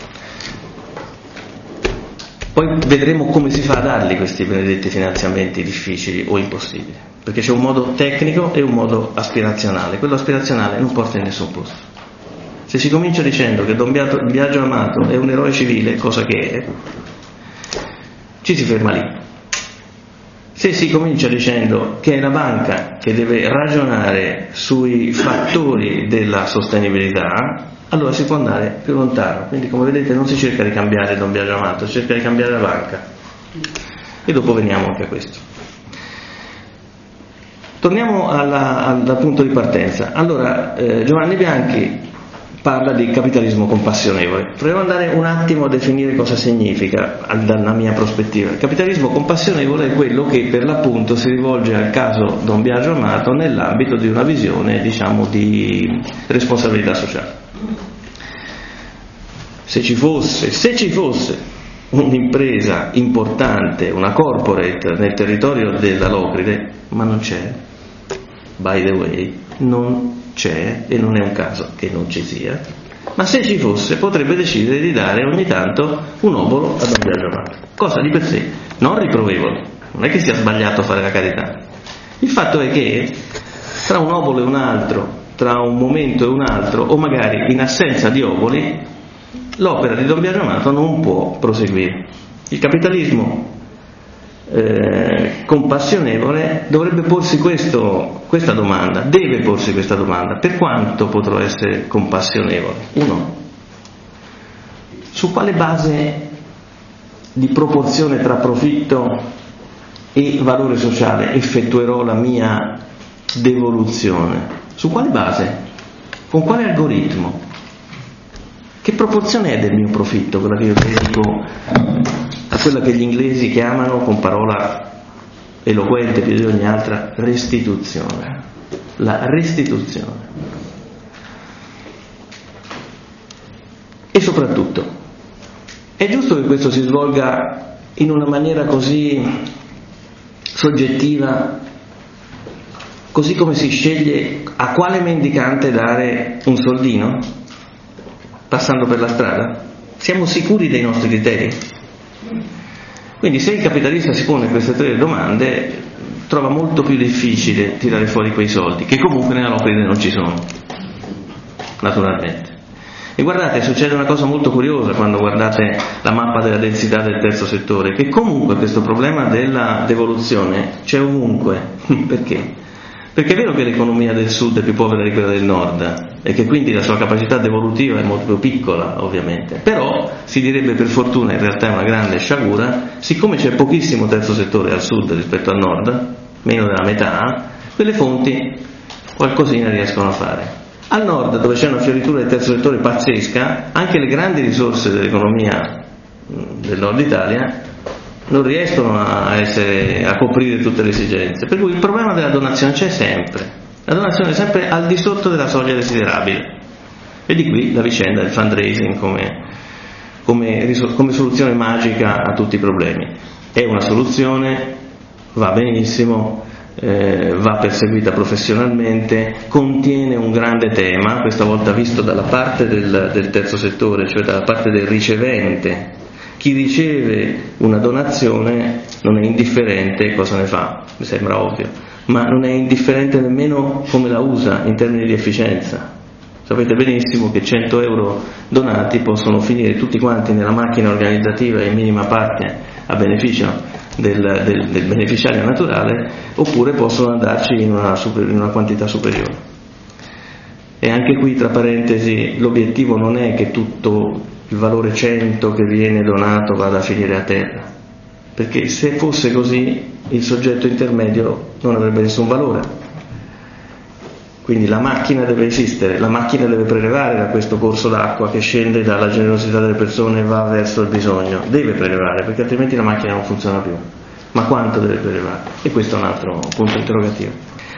Poi vedremo come si fa a darli questi benedetti finanziamenti difficili o impossibili, perché c'è un modo tecnico e un modo aspirazionale. Quello aspirazionale non porta in nessun posto. Se si comincia dicendo che Don Biagio Amato è un eroe civile, cosa che è, ci si ferma lì. Se si comincia dicendo che è la banca che deve ragionare sui fattori della sostenibilità, allora si può andare più lontano. Quindi, come vedete, non si cerca di cambiare Don Biagio Amato, si cerca di cambiare la banca. E dopo veniamo anche a questo. Torniamo al punto di partenza. Allora, Giovanni Bianchi parla di capitalismo compassionevole. Proviamo ad andare un attimo a definire cosa significa dalla mia prospettiva. Il capitalismo compassionevole è quello che per l'appunto si rivolge al caso Don Biagio Amato nell'ambito di una visione, diciamo, di responsabilità sociale. Se ci fosse un'impresa importante, una corporate nel territorio della Locride, ma non c'è, by the way, non c'è, e non è un caso che non ci sia, ma se ci fosse potrebbe decidere di dare ogni tanto un obolo a Don Biagio Amato, cosa di per sé non riprovevole, non è che sia sbagliato fare la carità. Il fatto è che tra un obolo e un altro, tra un momento e un altro, o magari in assenza di oboli, l'opera di Don Biagio Amato non può proseguire. Il capitalismo compassionevole dovrebbe porsi questa domanda, deve porsi questa domanda: per quanto potrò essere compassionevole? Uno, su quale base di proporzione tra profitto e valore sociale effettuerò la mia devoluzione? Su quale base? Con quale algoritmo? Che proporzione è del mio profitto quella che io dedico a quella che gli inglesi chiamano, con parola eloquente più di ogni altra, restituzione? La restituzione. E soprattutto, è giusto che questo si svolga in una maniera così soggettiva, così come si sceglie a quale mendicante dare un soldino passando per la strada? Siamo sicuri dei nostri criteri? Quindi se il capitalista si pone queste tre domande, trova molto più difficile tirare fuori quei soldi, che comunque nella Locride non ci sono, naturalmente. E guardate, succede una cosa molto curiosa quando guardate la mappa della densità del terzo settore, che comunque questo problema della devoluzione c'è ovunque. Perché? Perché è vero che l'economia del sud è più povera di quella del nord e che quindi la sua capacità devolutiva è molto più piccola, ovviamente, però si direbbe per fortuna, in realtà è una grande sciagura, siccome c'è pochissimo terzo settore al sud rispetto al nord, meno della metà, quelle fonti qualcosina riescono a fare. Al nord, dove c'è una fioritura del terzo settore pazzesca, anche le grandi risorse dell'economia del nord Italia non riescono a coprire tutte le esigenze, per cui il problema della donazione c'è sempre, la donazione è sempre al di sotto della soglia desiderabile, e di qui la vicenda del fundraising come soluzione magica a tutti i problemi. È una soluzione, va benissimo, va perseguita professionalmente, contiene un grande tema, questa volta visto dalla parte del terzo settore, cioè dalla parte del ricevente. Chi riceve una donazione non è indifferente cosa ne fa, mi sembra ovvio, ma non è indifferente nemmeno come la usa in termini di efficienza. Sapete benissimo che 100 euro donati possono finire tutti quanti nella macchina organizzativa e in minima parte a beneficio del beneficiario naturale, oppure possono andarci in una quantità superiore. E anche qui, tra parentesi, l'obiettivo non è che tutto il valore 100 che viene donato vada a finire a terra, perché se fosse così il soggetto intermedio non avrebbe nessun valore. Quindi la macchina deve esistere, la macchina deve prelevare da questo corso d'acqua che scende dalla generosità delle persone e va verso il bisogno, deve prelevare, perché altrimenti la macchina non funziona più. Ma quanto deve prelevare? E questo è un altro punto interrogativo.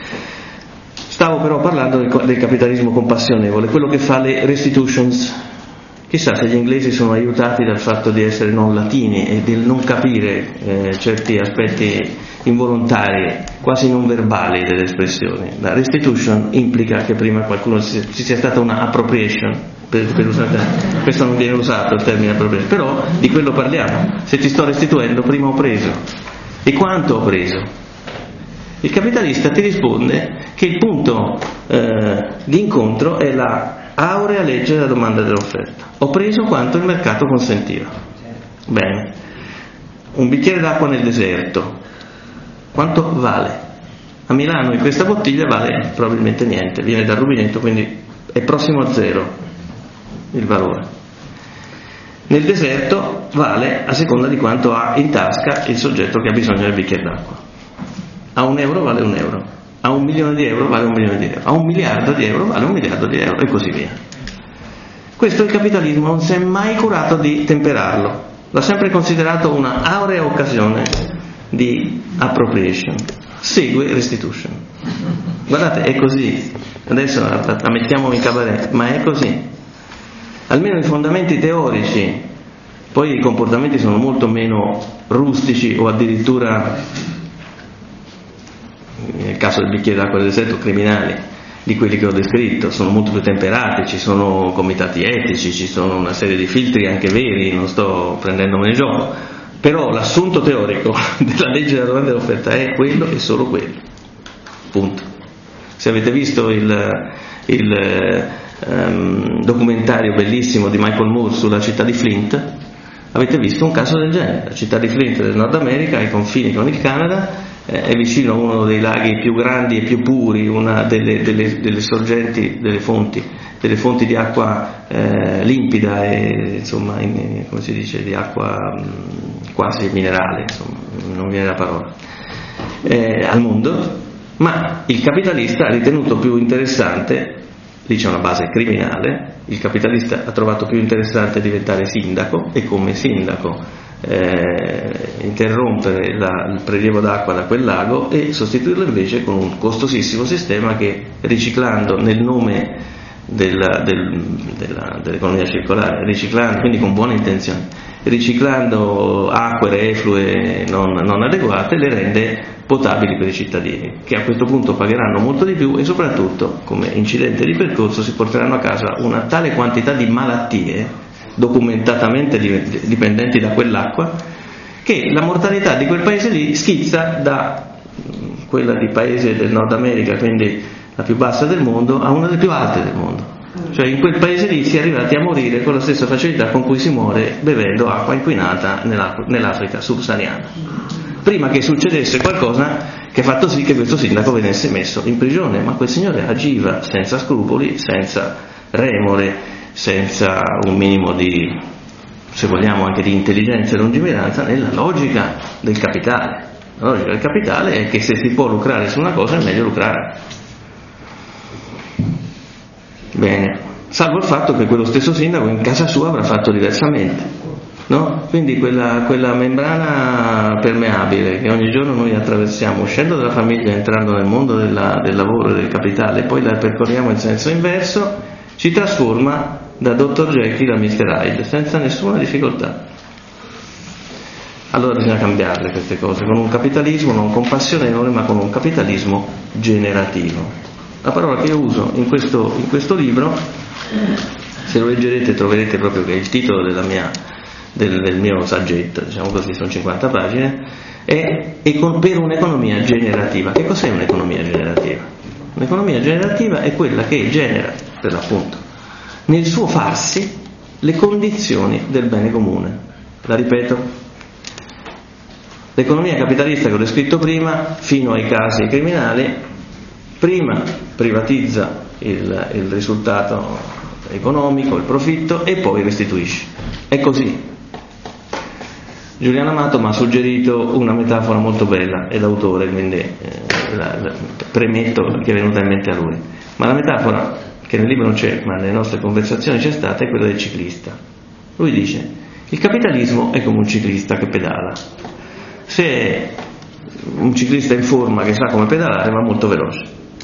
Stavo però parlando del capitalismo compassionevole, quello che fa le restitutions. Chissà se gli inglesi sono aiutati dal fatto di essere non latini e del non capire certi aspetti involontari, quasi non verbali delle espressioni. La restitution implica che prima ci sia stata una appropriation, questo non viene usato il termine appropriation, però di quello parliamo. Se ti sto restituendo, prima ho preso. E quanto ho preso? Il capitalista ti risponde che il punto di incontro è la aurea legge della domanda e dell'offerta. Ho preso quanto il mercato consentiva. Bene. Un bicchiere d'acqua nel deserto, quanto vale? A Milano in questa bottiglia vale probabilmente niente, viene dal rubinetto, quindi è prossimo a zero il valore. Nel deserto vale a seconda di quanto ha in tasca il soggetto che ha bisogno del bicchiere d'acqua. A €1 vale €1, a 1 milione di euro vale 1 milione di euro, a 1 miliardo di euro vale 1 miliardo di euro, e così via. Questo il capitalismo non si è mai curato di temperarlo, l'ha sempre considerato una aurea occasione di appropriation. Segue restitution. Guardate, è così. Adesso la mettiamo in cabaret, ma è così. Almeno i fondamenti teorici, poi i comportamenti sono molto meno rustici o addirittura, nel caso del bicchiere d'acqua del deserto, criminali di quelli che ho descritto, sono molto più temperati, ci sono comitati etici, ci sono una serie di filtri anche veri, non sto prendendomene gioco, però l'assunto teorico della legge della domanda e dell'offerta è quello e solo quello, punto. Se avete visto il documentario bellissimo di Michael Moore sulla città di Flint, avete visto un caso del genere. La città di Flint del Nord America, ai confini con il Canada, è vicino a uno dei laghi più grandi e più puri, una delle sorgenti, delle fonti di acqua limpida e insomma come si dice, di acqua quasi minerale, insomma, non viene la parola, al mondo. Ma il capitalista ha ritenuto più interessante, lì c'è una base criminale, il capitalista ha trovato più interessante diventare sindaco e come sindaco interrompere il prelievo d'acqua da quel lago e sostituirlo invece con un costosissimo sistema che, riciclando nel nome dell'economia circolare, riciclando, quindi con buone intenzioni, riciclando acque reflue non adeguate, le rende potabili per i cittadini, che a questo punto pagheranno molto di più e soprattutto, come incidente di percorso, si porteranno a casa una tale quantità di malattie documentatamente dipendenti da quell'acqua, che la mortalità di quel paese lì schizza da quella di paese del Nord America, quindi la più bassa del mondo, a una delle più alte del mondo. Cioè in quel paese lì si è arrivati a morire con la stessa facilità con cui si muore bevendo acqua inquinata nell'Africa subsahariana. Prima che succedesse qualcosa che ha fatto sì che questo sindaco venisse messo in prigione, ma quel signore agiva senza scrupoli, senza remore, senza un minimo di, se vogliamo, anche di intelligenza e lungimiranza, nella logica del capitale. La logica del capitale è che se si può lucrare su una cosa è meglio lucrare. Bene, salvo il fatto che quello stesso sindaco in casa sua avrà fatto diversamente, no? Quindi quella membrana permeabile che ogni giorno noi attraversiamo uscendo dalla famiglia, entrando nel mondo del lavoro e del capitale, e poi la percorriamo in senso inverso, si trasforma da Dr. Jekyll a Mr. Hyde senza nessuna difficoltà. Allora bisogna cambiarle queste cose, con un capitalismo non con passionevole, ma con un capitalismo generativo. La parola che io uso in questo libro, se lo leggerete troverete proprio che il titolo del mio saggetto, diciamo così, sono 50 pagine, è per un'economia generativa. Che cos'è un'economia generativa? Un'economia generativa è quella che genera, per l'appunto, nel suo farsi le condizioni del bene comune. La ripeto. L'economia capitalista che ho descritto prima, fino ai casi criminali, prima privatizza il risultato economico, il profitto, e poi restituisce. È così. Giuliano Amato mi ha suggerito una metafora molto bella, è l'autore, quindi premetto che è venuta in mente a lui. Ma la metafora, che nel libro non c'è, ma nelle nostre conversazioni c'è stata, è quella del ciclista. Lui dice: il capitalismo è come un ciclista che pedala. Se è un ciclista in forma che sa come pedalare, va molto veloce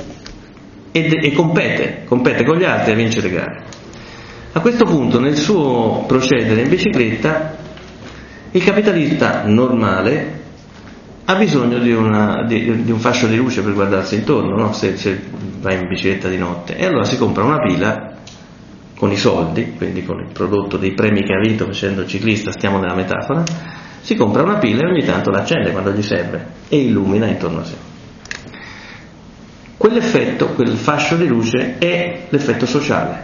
e compete con gli altri a vincere le gare. A questo punto, nel suo procedere in bicicletta, il capitalista normale ha bisogno di un fascio di luce per guardarsi intorno, no? Se va in bicicletta di notte, e allora si compra una pila con i soldi, quindi con il prodotto dei premi che ha vinto facendo il ciclista, stiamo nella metafora. Si compra una pila e ogni tanto la accende quando gli serve e illumina intorno a sé. Quell'effetto, quel fascio di luce, è l'effetto sociale.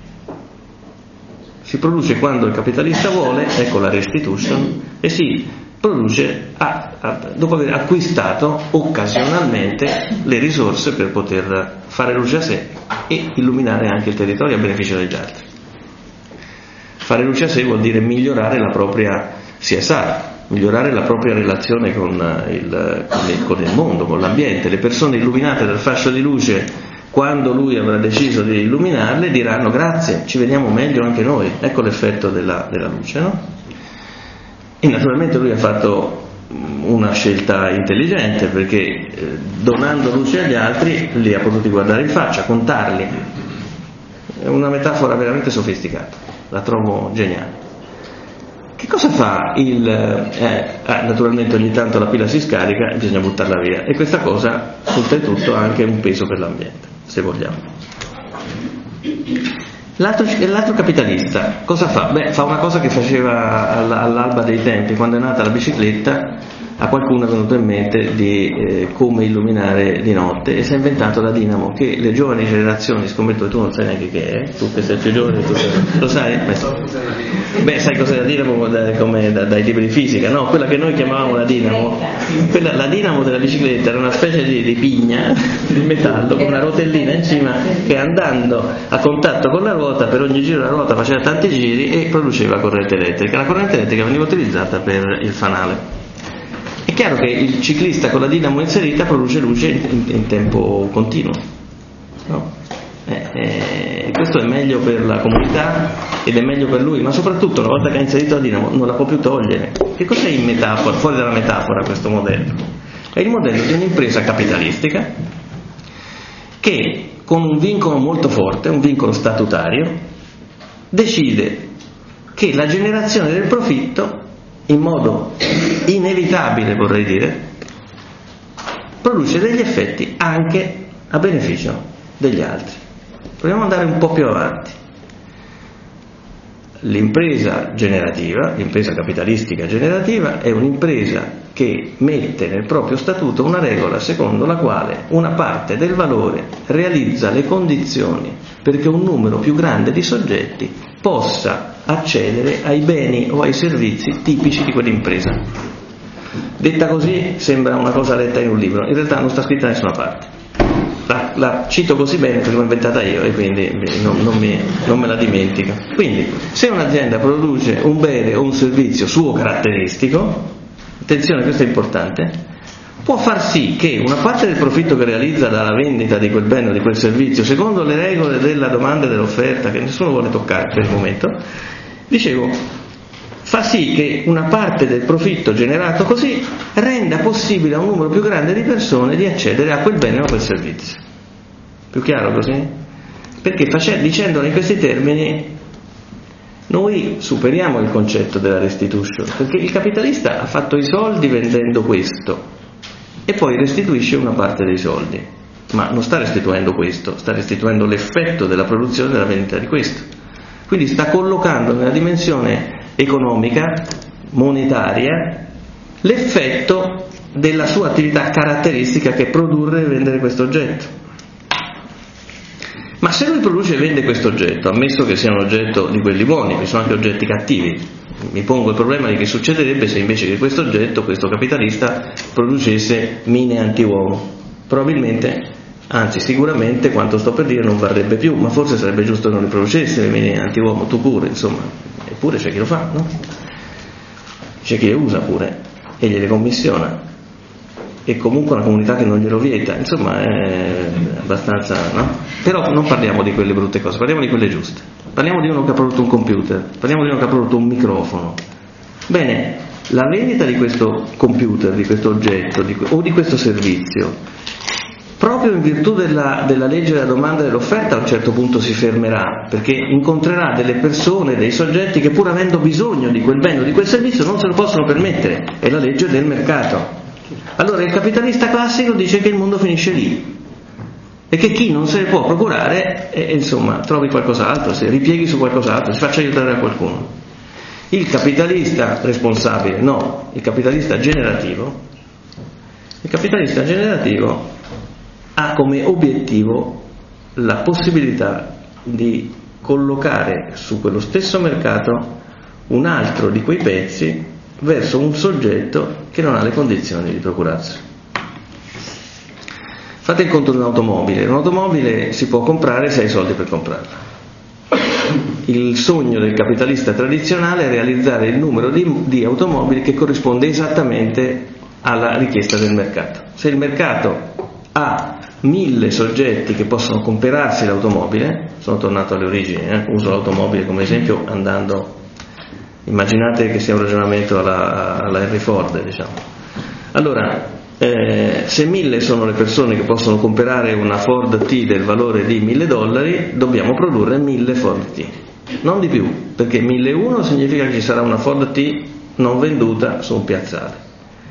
Si produce quando il capitalista vuole, ecco la restitution, e si produce dopo aver acquistato occasionalmente le risorse per poter fare luce a sé e illuminare anche il territorio a beneficio degli altri. Fare luce a sé vuol dire migliorare la propria CSR, migliorare la propria relazione con il mondo, con l'ambiente. Le persone illuminate dal fascio di luce, quando lui avrà deciso di illuminarle, diranno: grazie, ci vediamo meglio anche noi. Ecco l'effetto della luce, no? E naturalmente lui ha fatto una scelta intelligente, perché donando luce agli altri li ha potuti guardare in faccia, contarli. È una metafora veramente sofisticata, la trovo geniale. Che cosa fa naturalmente ogni tanto la pila si scarica e bisogna buttarla via, e questa cosa oltretutto ha anche un peso per l'ambiente, se vogliamo. L'altro capitalista cosa fa? Fa una cosa che faceva all'alba dei tempi, quando è nata la bicicletta. A qualcuno è venuto in mente di come illuminare di notte, e si è inventato la dinamo, che le giovani generazioni, scommetto che tu non sai neanche che è, tu che sei più giovane, lo sai? Sai cos'è la dinamo dai libri di fisica, no? Quella che noi chiamavamo la dinamo, la dinamo della bicicletta era una specie di pigna di metallo con una rotellina in cima che, andando a contatto con la ruota, per ogni giro la ruota faceva tanti giri e produceva corrente elettrica. La corrente elettrica veniva utilizzata per il fanale. È chiaro che il ciclista con la dinamo inserita produce luce in tempo continuo, no? Questo è meglio per la comunità ed è meglio per lui, ma soprattutto una volta che ha inserito la dinamo non la può più togliere. Che cos'è in metafora, fuori dalla metafora, questo modello? È il modello di un'impresa capitalistica che, con un vincolo molto forte, un vincolo statutario, decide che la generazione del profitto, in modo inevitabile, vorrei dire, produce degli effetti anche a beneficio degli altri. Proviamo ad andare un po' più avanti. L'impresa generativa, l'impresa capitalistica generativa, è un'impresa che mette nel proprio statuto una regola secondo la quale una parte del valore realizza le condizioni perché un numero più grande di soggetti possa accedere ai beni o ai servizi tipici di quell'impresa. Detta così sembra una cosa letta in un libro, in realtà non sta scritta da nessuna parte. La cito così bene perché l'ho inventata io e quindi non me la dimentico. Quindi, se un'azienda produce un bene o un servizio suo caratteristico, attenzione, questo è importante, può far sì che una parte del profitto che realizza dalla vendita di quel bene o di quel servizio, secondo le regole della domanda e dell'offerta, che nessuno vuole toccare per il momento, dicevo, fa sì che una parte del profitto generato così renda possibile a un numero più grande di persone di accedere a quel bene o a quel servizio. Più chiaro così? Perché dicendolo in questi termini noi superiamo il concetto della restitution, perché il capitalista ha fatto i soldi vendendo questo e poi restituisce una parte dei soldi, ma non sta restituendo questo, sta restituendo l'effetto della produzione e della vendita di questo. Quindi sta collocando nella dimensione economica, monetaria, l'effetto della sua attività caratteristica che è produrre e vendere questo oggetto. Ma se lui produce e vende questo oggetto, ammesso che sia un oggetto di quelli buoni, che sono anche oggetti cattivi, mi pongo il problema di che succederebbe se invece che questo oggetto, questo capitalista, producesse mine anti-uomo. Probabilmente, anzi sicuramente, quanto sto per dire non varrebbe più, ma forse sarebbe giusto che non li producesse le mine anti-uomo, tu pure, insomma. Eppure c'è chi lo fa, no? C'è chi le usa pure e gliele commissiona. E comunque una comunità che non glielo vieta, insomma è abbastanza, no? Però non parliamo di quelle brutte cose, parliamo di quelle giuste. Parliamo di uno che ha prodotto un computer, parliamo di uno che ha prodotto un microfono. Bene, la vendita di questo computer, di questo oggetto o di questo servizio, proprio in virtù della legge della domanda e dell'offerta, a un certo punto si fermerà, perché incontrerà delle persone, dei soggetti che pur avendo bisogno di quel bene o di quel servizio non se lo possono permettere. È la legge del mercato. Allora il capitalista classico dice che il mondo finisce lì e che chi non se ne può procurare insomma trovi qualcos'altro, si ripieghi su qualcos'altro, si faccia aiutare da qualcuno. Il capitalista responsabile, no, il capitalista generativo ha come obiettivo la possibilità di collocare su quello stesso mercato un altro di quei pezzi verso un soggetto che non ha le condizioni di procurarselo. Fate il conto di un'automobile si può comprare se hai i soldi per comprarla. Il sogno del capitalista tradizionale è realizzare il numero di automobili che corrisponde esattamente alla richiesta del mercato. Se il mercato ha 1000 soggetti che possono comprarsi l'automobile, sono tornato alle origini, uso l'automobile come esempio immaginate che sia un ragionamento alla Henry Ford, diciamo. Allora, se 1000 sono le persone che possono comprare una Ford T del valore di $1.000, dobbiamo produrre 1000 Ford T, non di più, perché 1001 significa che ci sarà una Ford T non venduta su un piazzale.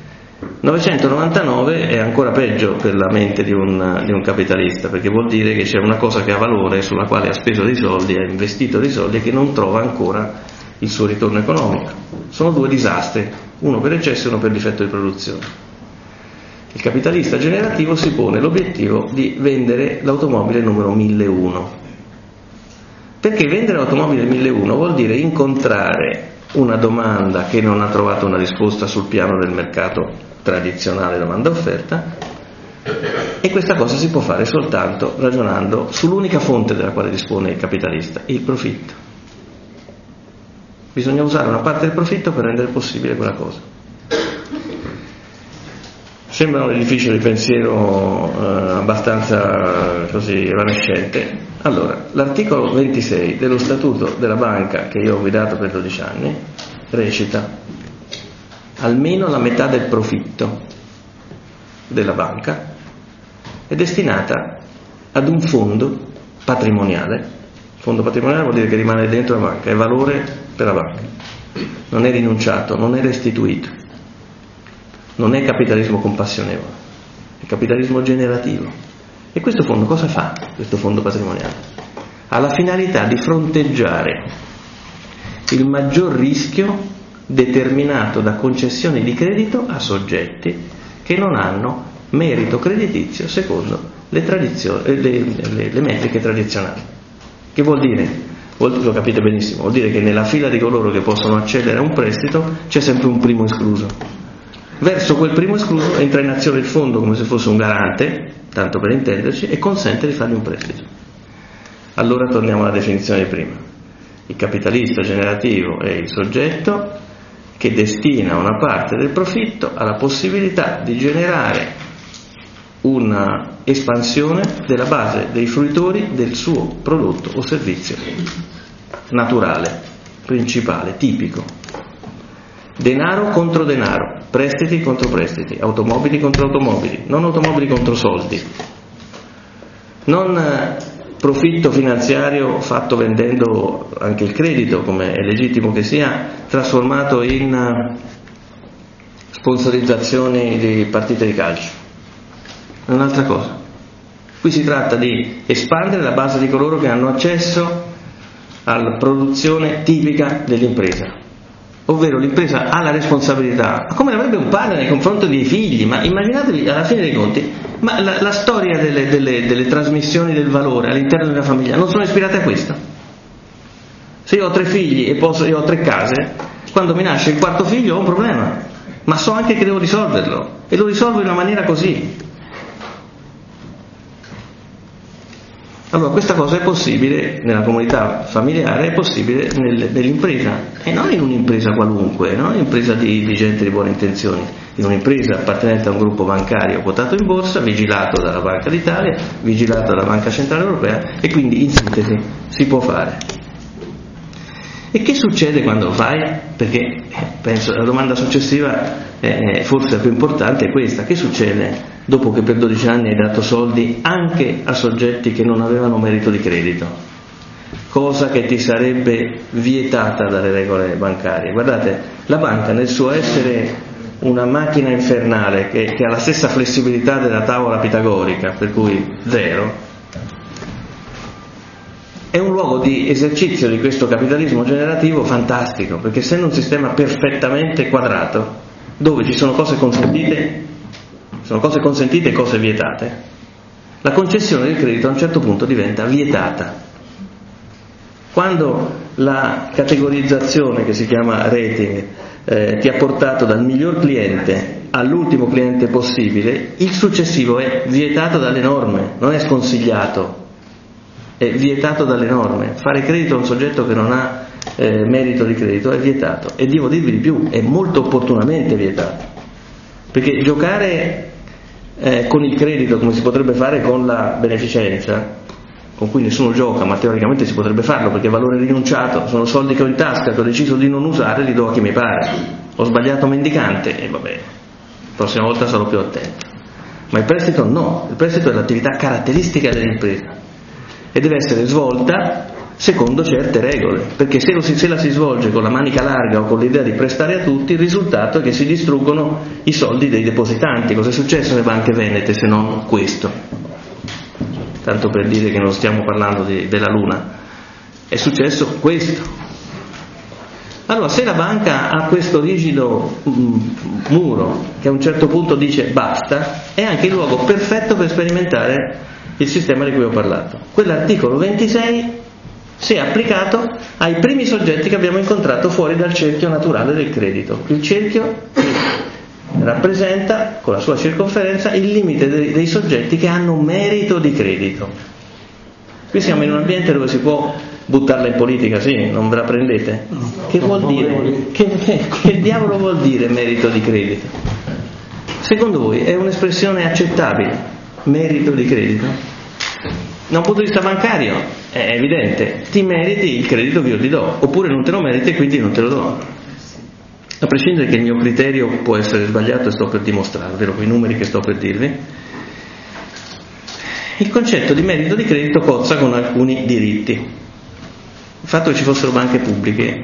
999 è ancora peggio per la mente di un capitalista, perché vuol dire che c'è una cosa che ha valore, sulla quale ha speso dei soldi, ha investito dei soldi e che non trova ancora il suo ritorno economico. Sono due disastri, uno per eccesso e uno per difetto di produzione. Il capitalista generativo si pone l'obiettivo di vendere l'automobile numero 1001, perché vendere l'automobile 1001 vuol dire incontrare una domanda che non ha trovato una risposta sul piano del mercato tradizionale domanda-offerta, e questa cosa si può fare soltanto ragionando sull'unica fonte della quale dispone il capitalista, il profitto. Bisogna usare una parte del profitto per rendere possibile quella cosa. Sembra un edificio di pensiero abbastanza così evanescente. Allora, l'articolo 26 dello statuto della banca, che io ho guidato per 12 anni, recita: almeno la metà del profitto della banca è destinata ad un fondo patrimoniale. Fondo patrimoniale vuol dire che rimane dentro la banca, è valore per la banca, non è rinunciato, non è restituito, non è capitalismo compassionevole, è capitalismo generativo. E questo fondo cosa fa? Questo fondo patrimoniale ha la finalità di fronteggiare il maggior rischio determinato da concessioni di credito a soggetti che non hanno merito creditizio secondo le metriche tradizionali. Che vuol dire? Lo capite benissimo, vuol dire che nella fila di coloro che possono accedere a un prestito c'è sempre un primo escluso. Verso quel primo escluso entra in azione il fondo come se fosse un garante, tanto per intenderci, e consente di fargli un prestito. Allora torniamo alla definizione di prima. Il capitalista generativo è il soggetto che destina una parte del profitto alla possibilità di generare una espansione della base dei fruitori del suo prodotto o servizio naturale, principale, tipico. Denaro contro denaro, prestiti contro prestiti, automobili contro automobili, non automobili contro soldi, non profitto finanziario fatto vendendo anche il credito, come è legittimo che sia, trasformato in sponsorizzazioni di partite di calcio. È un'altra cosa. Qui si tratta di espandere la base di coloro che hanno accesso alla produzione tipica dell'impresa, ovvero l'impresa ha la responsabilità, come l'avrebbe un padre nei confronti dei figli, ma immaginatevi alla fine dei conti, ma la storia delle trasmissioni del valore all'interno della famiglia non sono ispirate a questo? Se io ho 3 figli e ho 3 case, quando mi nasce il 4º figlio ho un problema, ma so anche che devo risolverlo e lo risolvo in una maniera così. Allora questa cosa è possibile nella comunità familiare, è possibile nell'impresa, e non in un'impresa qualunque, non in un'impresa di gente di buone intenzioni, in un'impresa appartenente a un gruppo bancario quotato in borsa, vigilato dalla Banca d'Italia, vigilato dalla Banca Centrale Europea, e quindi in sintesi si può fare. E che succede quando lo fai? Perché penso la domanda successiva, forse la più importante, è questa: che succede dopo che per 12 anni hai dato soldi anche a soggetti che non avevano merito di credito, cosa che ti sarebbe vietata dalle regole bancarie? Guardate, la banca nel suo essere una macchina infernale che ha la stessa flessibilità della tavola pitagorica, per cui 0, è un luogo di esercizio di questo capitalismo generativo fantastico, perché essendo un sistema perfettamente quadrato, dove ci sono cose consentite e cose vietate, la concessione del credito a un certo punto diventa vietata. Quando la categorizzazione, che si chiama rating, ti ha portato dal miglior cliente all'ultimo cliente possibile, il successivo è vietato dalle norme, non è sconsigliato, è vietato dalle norme. Fare credito a un soggetto che non ha merito di credito è vietato, e devo dirvi di più, è molto opportunamente vietato, perché giocare con il credito come si potrebbe fare con la beneficenza, con cui nessuno gioca, ma teoricamente si potrebbe farlo perché è valore rinunciato, sono soldi che ho in tasca, che ho deciso di non usare, li do a chi mi pare, ho sbagliato mendicante e vabbè, la prossima volta sarò più attento. Ma il prestito no, il prestito è l'attività caratteristica dell'impresa e deve essere svolta secondo certe regole, perché se la si svolge con la manica larga o con l'idea di prestare a tutti, il risultato è che si distruggono i soldi dei depositanti. Cosa è successo alle banche venete se non questo? Tanto per dire che non stiamo parlando della Luna, è successo questo. Allora, se la banca ha questo rigido muro che a un certo punto dice basta, è anche il luogo perfetto per sperimentare il sistema di cui ho parlato. Quell'articolo 26 si è applicato ai primi soggetti che abbiamo incontrato fuori dal cerchio naturale del credito, il cerchio che rappresenta con la sua circonferenza il limite dei soggetti che hanno merito di credito. Qui siamo in un ambiente dove si può buttarla in politica, sì, non ve la prendete? Che vuol dire? Che diavolo vuol dire merito di credito? Secondo voi è un'espressione accettabile, merito di credito? Da un punto di vista bancario è evidente, ti meriti il credito che io ti do, oppure non te lo meriti e quindi non te lo do. A prescindere che il mio criterio può essere sbagliato e sto per dimostrarlo, ovvero quei numeri che sto per dirvi, il concetto di merito di credito cozza con alcuni diritti. Il fatto che ci fossero banche pubbliche,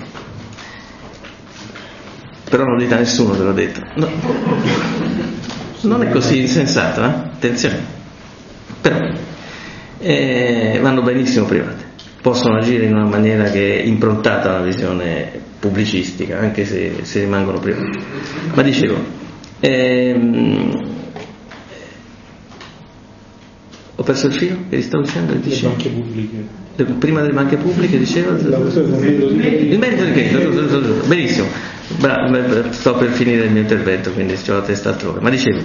però non dite a nessuno, ve l'ho detto, no, non è così insensato, attenzione, però vanno benissimo private, possono agire in una maniera che è improntata a una visione pubblicistica, anche se rimangono private. Ma dicevo, Ho perso il filo? Che stavo dicendo? Le banche pubbliche. Prima delle banche pubbliche diceva? Il merito di credito, benissimo. Sto per finire il mio intervento, quindi ho la testa altrove. Ma dicevo,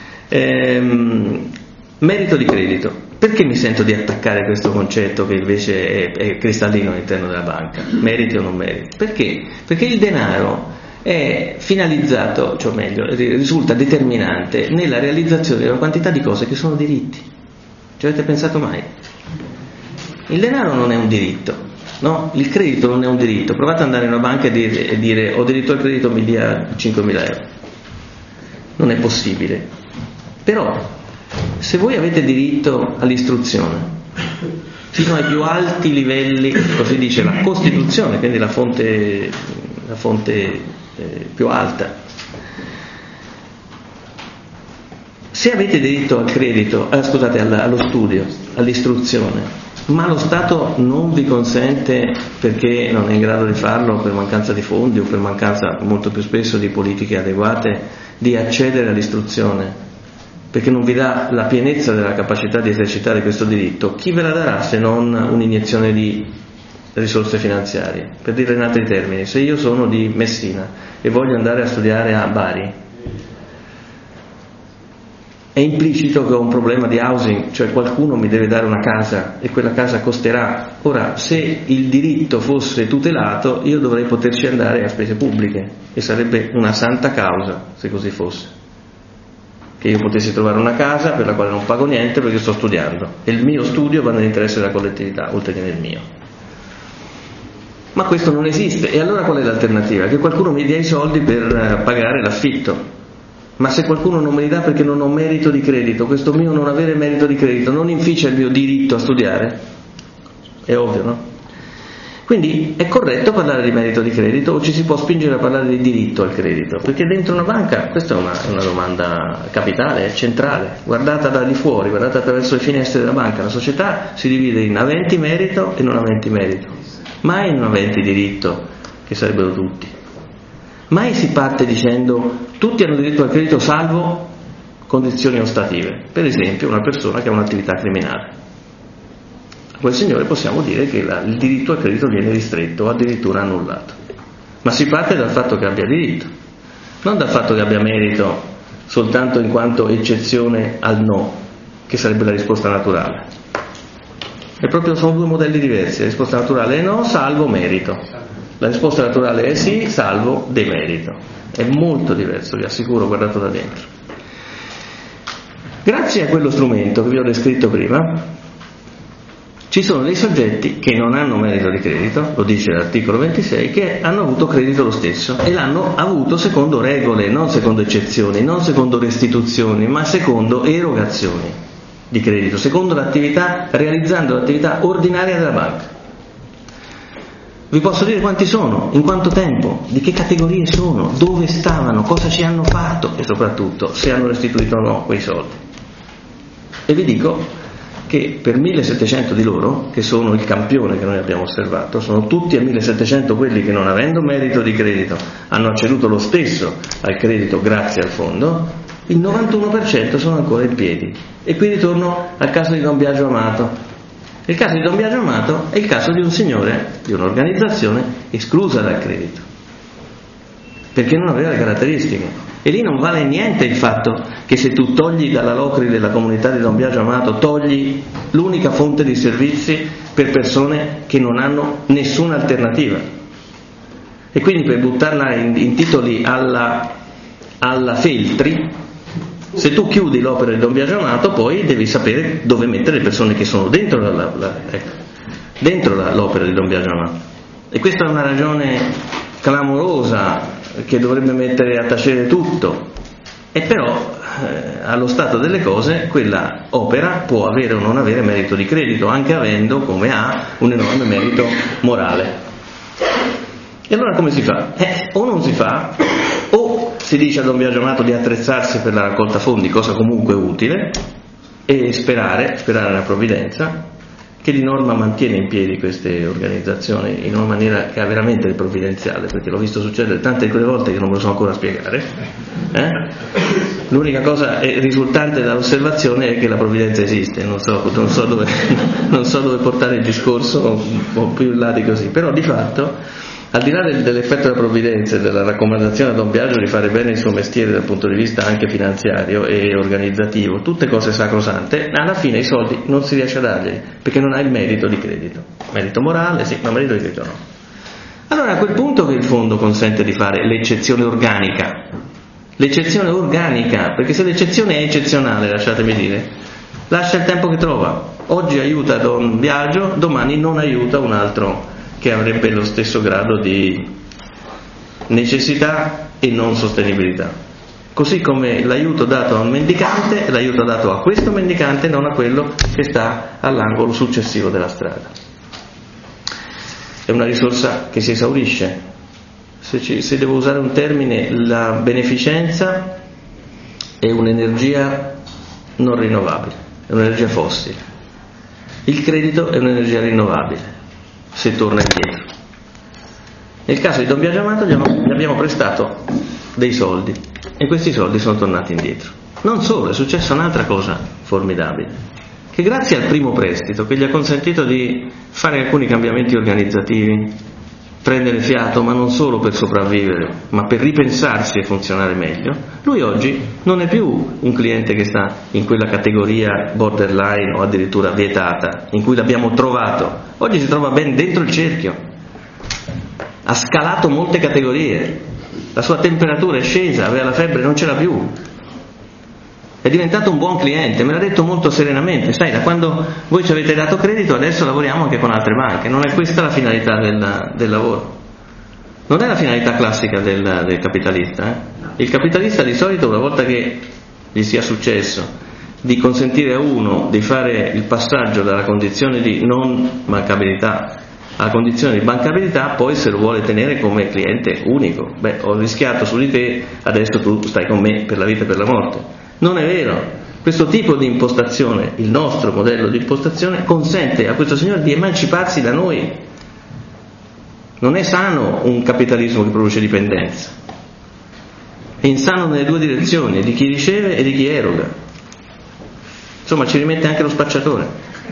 merito di credito. Perché mi sento di attaccare questo concetto che invece è cristallino all'interno della banca? Meriti o non meriti? Perché? Perché il denaro è finalizzato, cioè meglio, risulta determinante nella realizzazione di una quantità di cose che sono diritti. Ci avete pensato mai? Il denaro non è un diritto, no? Il credito non è un diritto. Provate ad andare in una banca e dire ho diritto al credito, mi dia 5.000 euro. Non è possibile. Però, se voi avete diritto all'istruzione, fino ai più alti livelli, così dice la Costituzione, quindi la fonte più alta, se avete diritto al credito, allo studio, all'istruzione, ma lo Stato non vi consente perché non è in grado di farlo per mancanza di fondi o per mancanza molto più spesso di politiche adeguate di accedere all'istruzione, perché non vi dà la pienezza della capacità di esercitare questo diritto, chi ve la darà se non un'iniezione di risorse finanziarie? Per dire in altri termini, se io sono di Messina e voglio andare a studiare a Bari, è implicito che ho un problema di housing, cioè qualcuno mi deve dare una casa e quella casa costerà. Ora, se il diritto fosse tutelato, io dovrei poterci andare a spese pubbliche e sarebbe una santa causa se così fosse, che io potessi trovare una casa per la quale non pago niente perché sto studiando e il mio studio va nell'interesse della collettività oltre che nel mio. Ma questo non esiste, e allora qual è l'alternativa? Che qualcuno mi dia i soldi per pagare l'affitto. Ma se qualcuno non me li dà perché non ho merito di credito, questo mio non avere merito di credito non inficia il mio diritto a studiare? È ovvio, no? Quindi è corretto parlare di merito di credito o ci si può spingere a parlare di diritto al credito? Perché dentro una banca, questa è una domanda capitale, centrale, guardata da di fuori, guardata attraverso le finestre della banca. La società si divide in aventi merito e non aventi merito, mai in aventi diritto, che sarebbero tutti. Mai si parte dicendo tutti hanno diritto al credito salvo condizioni ostative. Per esempio una persona che ha un'attività criminale. A quel signore possiamo dire che il diritto al credito viene ristretto o addirittura annullato. Ma si parte dal fatto che abbia diritto, non dal fatto che abbia merito soltanto in quanto eccezione al no, che sarebbe la risposta naturale. E proprio sono due modelli diversi, la risposta naturale è no, salvo merito. La risposta naturale è sì, salvo demerito. È molto diverso, vi assicuro, guardato da dentro. Grazie a quello strumento che vi ho descritto prima, ci sono dei soggetti che non hanno merito di credito, lo dice l'articolo 26, che hanno avuto credito lo stesso e l'hanno avuto secondo regole, non secondo eccezioni, non secondo restituzioni, ma secondo erogazioni di credito, secondo l'attività, realizzando l'attività ordinaria della banca. Vi posso dire quanti sono, in quanto tempo, di che categorie sono, dove stavano, cosa ci hanno fatto e soprattutto se hanno restituito o no quei soldi. E vi dico che per 1700 di loro, che sono il campione che noi abbiamo osservato, sono tutti a 1700 quelli che non avendo merito di credito hanno acceduto lo stesso al credito grazie al fondo, il 91% sono ancora in piedi. E qui ritorno al caso di Don Biagio Amato. Il caso di Don Biagio Amato è il caso di un signore, di un'organizzazione esclusa dal credito, perché non aveva le caratteristiche. E lì non vale niente il fatto che se tu togli dalla locri della comunità di Don Biagio Amato, togli l'unica fonte di servizi per persone che non hanno nessuna alternativa. E quindi per buttarla in titoli alla Feltri, se tu chiudi l'opera di Don Biagio Amato, poi devi sapere dove mettere le persone che sono dentro l'opera di Don Biagio Amato. E questa è una ragione clamorosa che dovrebbe mettere a tacere tutto. E però allo stato delle cose quella opera può avere o non avere merito di credito, anche avendo, come ha, un enorme merito morale. E allora come si fa? O non si fa, o si dice a Don Biagio Amato di attrezzarsi per la raccolta fondi, cosa comunque utile, e sperare nella provvidenza, che di norma mantiene in piedi queste organizzazioni in una maniera che ha veramente provvidenziale, perché l'ho visto succedere tante di quelle volte che non me lo so ancora spiegare. L'unica cosa risultante dall'osservazione è che la provvidenza esiste, non so dove portare il discorso o più in là di così, però di fatto, al di là dell'effetto della provvidenza e della raccomandazione a Don Biagio di fare bene il suo mestiere dal punto di vista anche finanziario e organizzativo, tutte cose sacrosante, alla fine i soldi non si riesce a darglieli perché non ha il merito di credito. Merito morale sì, ma merito di credito no. Allora a quel punto che il fondo consente di fare l'eccezione organica, perché se l'eccezione è eccezionale, lasciatemi dire, lascia il tempo che trova. Oggi aiuta Don Biagio, domani non aiuta un altro che avrebbe lo stesso grado di necessità e non sostenibilità. Così come l'aiuto dato a un mendicante è l'aiuto dato a questo mendicante, non a quello che sta all'angolo successivo della strada. È una risorsa che si esaurisce. Se devo usare un termine, la beneficenza è un'energia non rinnovabile, è un'energia fossile. Il credito è un'energia rinnovabile se torna indietro. Nel caso di Don Biagio Amato gli abbiamo prestato dei soldi e questi soldi sono tornati indietro. Non solo, è successa un'altra cosa formidabile, che grazie al primo prestito che gli ha consentito di fare alcuni cambiamenti organizzativi, prendere fiato, ma non solo per sopravvivere, ma per ripensarsi e funzionare meglio, lui oggi non è più un cliente che sta in quella categoria borderline o addirittura vietata in cui l'abbiamo trovato. Oggi si trova ben dentro il cerchio, ha scalato molte categorie, la sua temperatura è scesa, aveva la febbre, non ce l'ha più, è diventato un buon cliente, me l'ha detto molto serenamente, sai, da quando voi ci avete dato credito adesso lavoriamo anche con altre banche. Non è questa la finalità del lavoro, non è la finalità classica del capitalista. Il capitalista di solito, una volta che gli sia successo di consentire a uno di fare il passaggio dalla condizione di non bancabilità alla condizione di bancabilità, poi se lo vuole tenere come cliente unico. Ho rischiato su di te, adesso tu stai con me per la vita e per la morte. Non è vero. Questo tipo di impostazione, il nostro modello di impostazione, consente a questo signore di emanciparsi da noi. Non è sano un capitalismo che produce dipendenza, è insano nelle due direzioni, di chi riceve e di chi eroga. Insomma, ci rimette anche lo spacciatore,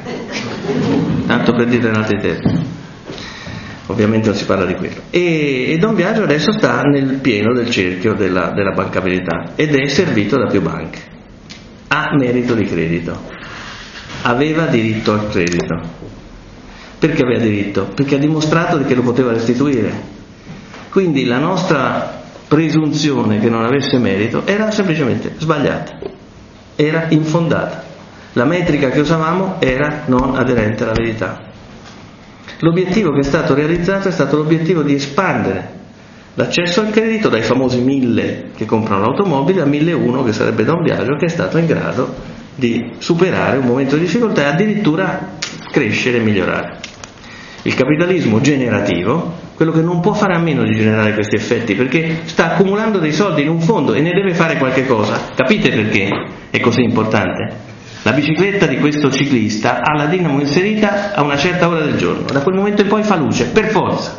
tanto per dire in altri termini. Ovviamente non si parla di quello. E Don Biagio adesso sta nel pieno del cerchio della bancabilità ed è servito da più banche. Ha merito di credito, aveva diritto al credito. Perché aveva diritto? Perché ha dimostrato che lo poteva restituire. Quindi la nostra presunzione che non avesse merito era semplicemente sbagliata, era infondata. La metrica che usavamo era non aderente alla verità. L'obiettivo che è stato realizzato è stato l'obiettivo di espandere l'accesso al credito dai famosi 1000 che comprano l'automobile a 1001 che sarebbe Don Biagio, che è stato in grado di superare un momento di difficoltà e addirittura crescere e migliorare. Il capitalismo generativo, quello che non può fare a meno di generare questi effetti, perché sta accumulando dei soldi in un fondo e ne deve fare qualche cosa. Capite perché è così importante? La bicicletta di questo ciclista ha la dinamo inserita a una certa ora del giorno, da quel momento in poi fa luce, per forza.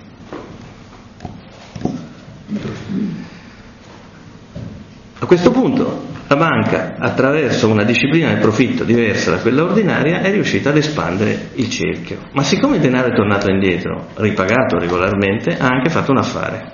A questo punto la banca, attraverso una disciplina del profitto diversa da quella ordinaria, è riuscita ad espandere il cerchio. Ma siccome il denaro è tornato indietro, ripagato regolarmente, ha anche fatto un affare.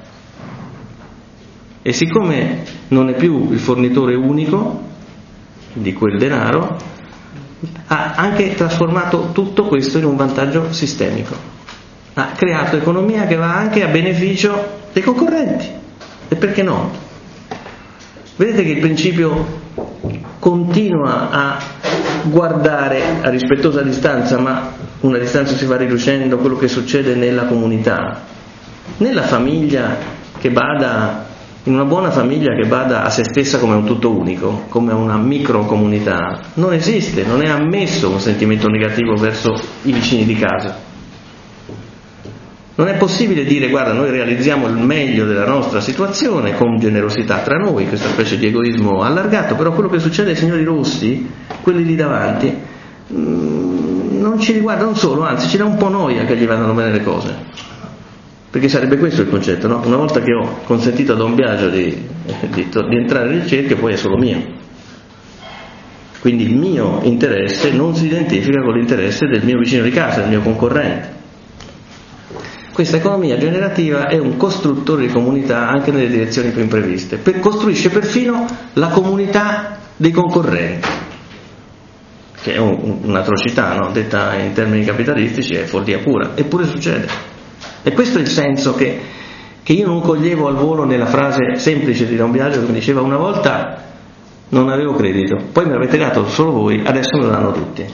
E siccome non è più il fornitore unico di quel denaro, ha anche trasformato tutto questo in un vantaggio sistemico. Ha creato economia che va anche a beneficio dei concorrenti. E perché no? Vedete che il principio continua a guardare a rispettosa distanza, ma una distanza si va riducendo, quello che succede nella comunità, nella famiglia che bada, in una buona famiglia che bada a se stessa come un tutto unico, come una microcomunità. Non esiste, non è ammesso un sentimento negativo verso i vicini di casa. Non è possibile dire guarda, noi realizziamo il meglio della nostra situazione con generosità tra noi, questa specie di egoismo allargato, però quello che succede ai signori rossi, quelli lì davanti, non non ci riguarda, non solo, anzi ci dà un po' noia che gli vadano bene le cose, perché sarebbe questo il concetto, no? Una volta che ho consentito a Don Biagio di entrare nel cerchio, poi è solo mio. Quindi il mio interesse non si identifica con l'interesse del mio vicino di casa, del mio concorrente. Questa economia generativa è un costruttore di comunità anche nelle direzioni più impreviste, costruisce perfino la comunità dei concorrenti, che è un'atrocità, no? Detta in termini capitalistici è follia pura, eppure succede. E questo è il senso che io non coglievo al volo nella frase semplice di Don Biagio, che mi diceva: una volta non avevo credito, poi mi avete dato solo voi, adesso me lo danno tutti.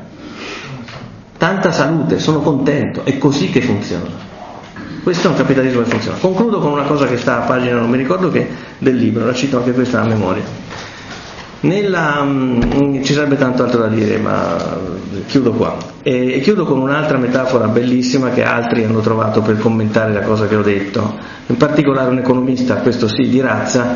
Tanta salute, sono contento, è così che funziona. Questo è un capitalismo che funziona. Concludo con una cosa che sta a pagina, non mi ricordo che, del libro, la cito anche questa a memoria. Ci sarebbe tanto altro da dire, ma chiudo qua. E chiudo con un'altra metafora bellissima che altri hanno trovato per commentare la cosa che ho detto. In particolare un economista, questo sì, di razza,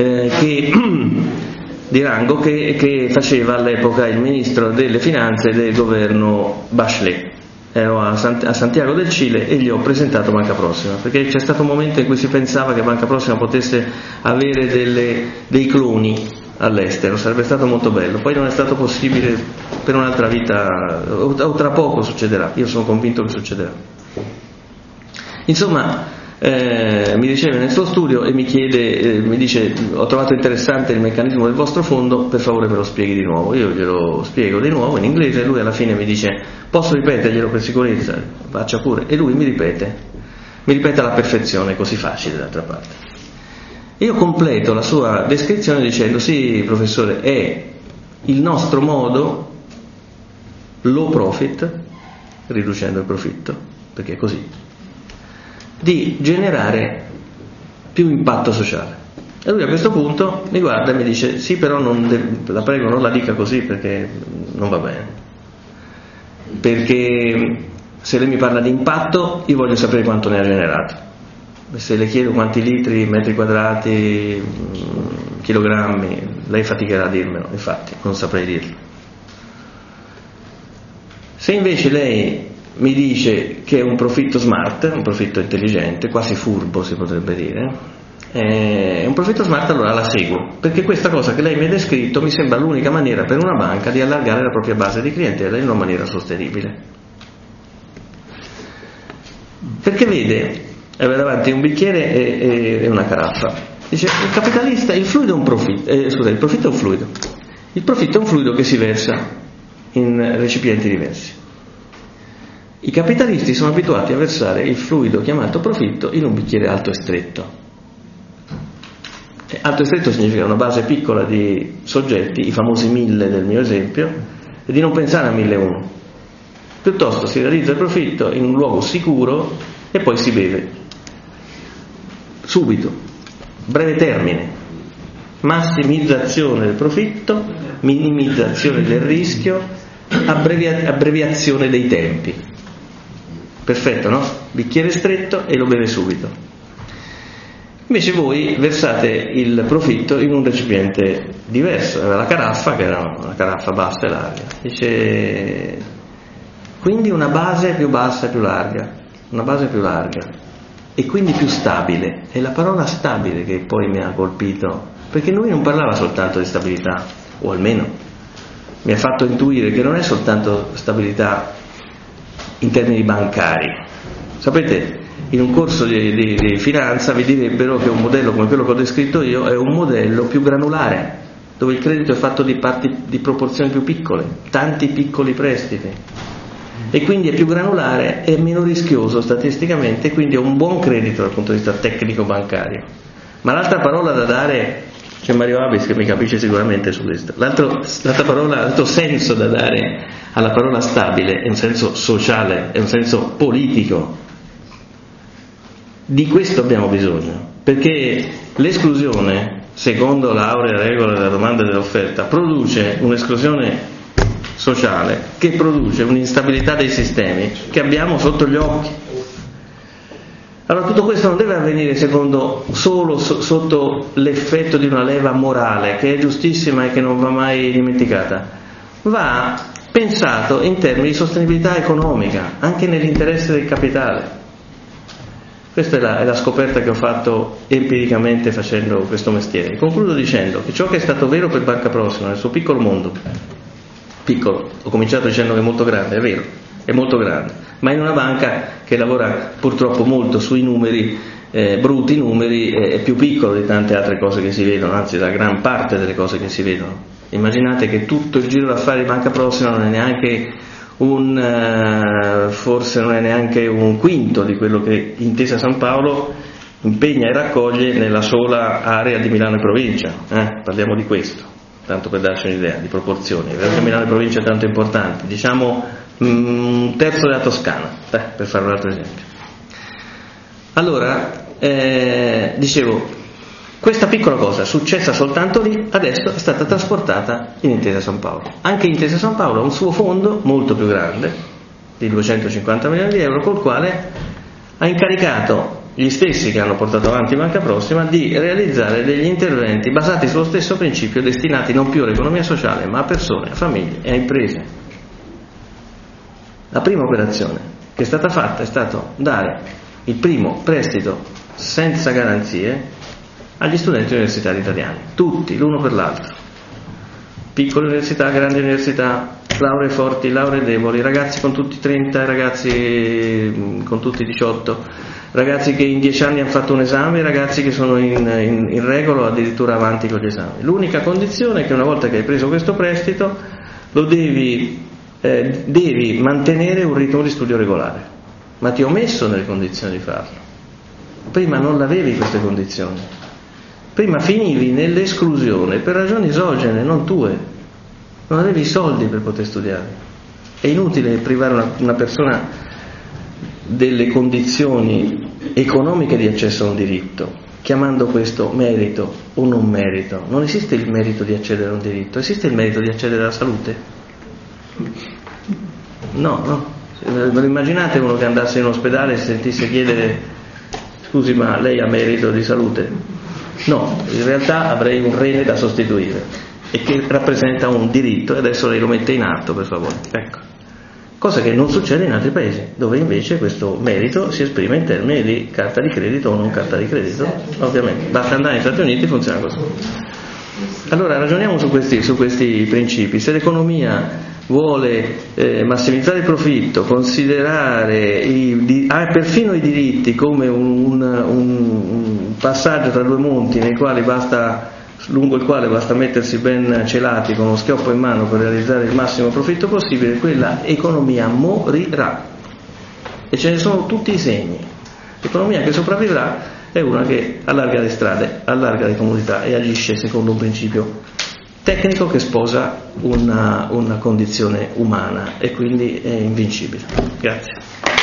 di rango, che faceva all'epoca il ministro delle finanze del governo Bachelet. Ero a Santiago del Cile e gli ho presentato Banca Prossima, perché c'è stato un momento in cui si pensava che Banca Prossima potesse avere dei cloni all'estero, sarebbe stato molto bello, poi non è stato possibile per un'altra vita, o tra poco succederà, io sono convinto che succederà. Insomma, mi riceve nel suo studio e mi chiede, mi dice: ho trovato interessante il meccanismo del vostro fondo, per favore me lo spieghi di nuovo. Io glielo spiego di nuovo in inglese e lui alla fine mi dice: posso ripeterglielo per sicurezza? Faccia pure. E lui mi ripete alla perfezione, così facile d'altra parte. Io completo la sua descrizione dicendo: sì professore, è il nostro modo low profit, riducendo il profitto, perché è così, di generare più impatto sociale. E lui a questo punto mi guarda e mi dice: sì, però la prego non la dica così, perché non va bene, perché se lei mi parla di impatto io voglio sapere quanto ne ha generato, e se le chiedo quanti litri, metri quadrati, chilogrammi, lei faticherà a dirmelo, infatti non saprei dirlo. Se invece lei mi dice che è un profitto smart, un profitto intelligente, quasi furbo si potrebbe dire, è un profitto smart, allora la seguo, perché questa cosa che lei mi ha descritto mi sembra l'unica maniera per una banca di allargare la propria base di clientela in una maniera sostenibile. Perché vede, aveva davanti un bicchiere e una caraffa. Dice: il capitalista, il fluido è un profitto, il profitto è un fluido. Il profitto è un fluido che si versa in recipienti diversi. I capitalisti sono abituati a versare il fluido chiamato profitto in un bicchiere alto e stretto. Alto e stretto significa una base piccola di soggetti, i famosi 1000 del mio esempio, e di non pensare a 1001. Piuttosto si realizza il profitto in un luogo sicuro e poi si beve. Subito, breve termine, massimizzazione del profitto, minimizzazione del rischio, abbreviazione dei tempi. Perfetto, no? Bicchiere stretto e lo beve subito. Invece voi versate il profitto in un recipiente diverso. Aveva la caraffa, che era una caraffa bassa e larga. Dice: quindi una base più bassa e più larga, una base più larga e quindi più stabile. È la parola stabile che poi mi ha colpito, perché lui non parlava soltanto di stabilità, o almeno mi ha fatto intuire che non è soltanto stabilità in termini bancari. Sapete, in un corso di finanza vi direbbero che un modello come quello che ho descritto io è un modello più granulare, dove il credito è fatto di parti di proporzioni più piccole, tanti piccoli prestiti, e quindi è più granulare, è meno rischioso statisticamente, quindi è un buon credito dal punto di vista tecnico bancario. Ma l'altra parola da dare, c'è Mario Abis che mi capisce sicuramente su questo, l'altro senso da dare alla parola stabile è un senso sociale, è un senso politico. Di questo abbiamo bisogno, perché l'esclusione, secondo l'aurea regola della domanda e dell'offerta, produce un'esclusione sociale che produce un'instabilità dei sistemi che abbiamo sotto gli occhi. Allora tutto questo non deve avvenire solo sotto l'effetto di una leva morale che è giustissima e che non va mai dimenticata, va pensato in termini di sostenibilità economica, anche nell'interesse del capitale. Questa è la scoperta che ho fatto empiricamente facendo questo mestiere. Concludo dicendo che ciò che è stato vero per Banca Prossima nel suo piccolo mondo, piccolo, ho cominciato dicendo che è molto grande, è vero, è molto grande, ma in una banca che lavora purtroppo molto sui numeri, brutti numeri, è più piccolo di tante altre cose che si vedono, anzi la gran parte delle cose che si vedono. Immaginate che tutto il giro d'affari di Banca Prossima non è neanche forse non è neanche un quinto di quello che Intesa San Paolo impegna e raccoglie nella sola area di Milano e provincia. Parliamo di questo, tanto per darci un'idea di proporzioni. Perché Milano e provincia è tanto importante, diciamo un terzo della Toscana, per fare un altro esempio. Allora, dicevo, questa piccola cosa successa soltanto lì, adesso è stata trasportata in Intesa San Paolo. Anche Intesa San Paolo ha un suo fondo molto più grande, di 250 milioni di euro, col quale ha incaricato gli stessi che hanno portato avanti Banca Prossima di realizzare degli interventi basati sullo stesso principio, destinati non più all'economia sociale, ma a persone, a famiglie e a imprese. La prima operazione che è stata fatta è stato dare il primo prestito senza garanzie agli studenti universitari italiani, tutti, l'uno per l'altro, piccole università, grandi università, lauree forti, lauree deboli, ragazzi con tutti 30, ragazzi con tutti 18, ragazzi che in 10 anni hanno fatto un esame, ragazzi che sono in regola o addirittura avanti con gli esami. L'unica condizione è che una volta che hai preso questo prestito lo devi mantenere un ritmo di studio regolare, ma ti ho messo nelle condizioni di farlo. Prima non l'avevi queste condizioni. Prima finivi nell'esclusione per ragioni esogene, non tue. Non avevi i soldi per poter studiare. È inutile privare una persona delle condizioni economiche di accesso a un diritto, chiamando questo merito o non merito. Non esiste il merito di accedere a un diritto, esiste il merito di accedere alla salute? No. Ve lo immaginate uno che andasse in ospedale e si sentisse chiedere: scusi, ma lei ha merito di salute? No, in realtà avrei un rene da sostituire e che rappresenta un diritto e adesso lei lo mette in atto, per favore. Ecco. Cosa che non succede in altri paesi, dove invece questo merito si esprime in termini di carta di credito o non carta di credito, ovviamente. Basta andare negli Stati Uniti e funziona così. Allora ragioniamo su questi principi. Se l'economia vuole massimizzare il profitto, considerare perfino i diritti come un passaggio tra due monti lungo il quale basta mettersi ben celati con uno schioppo in mano per realizzare il massimo profitto possibile, quella economia morirà. E ce ne sono tutti i segni. L'economia che sopravvivrà è una che allarga le strade, allarga le comunità e agisce secondo un principio tecnico che sposa una condizione umana e quindi è invincibile. Grazie.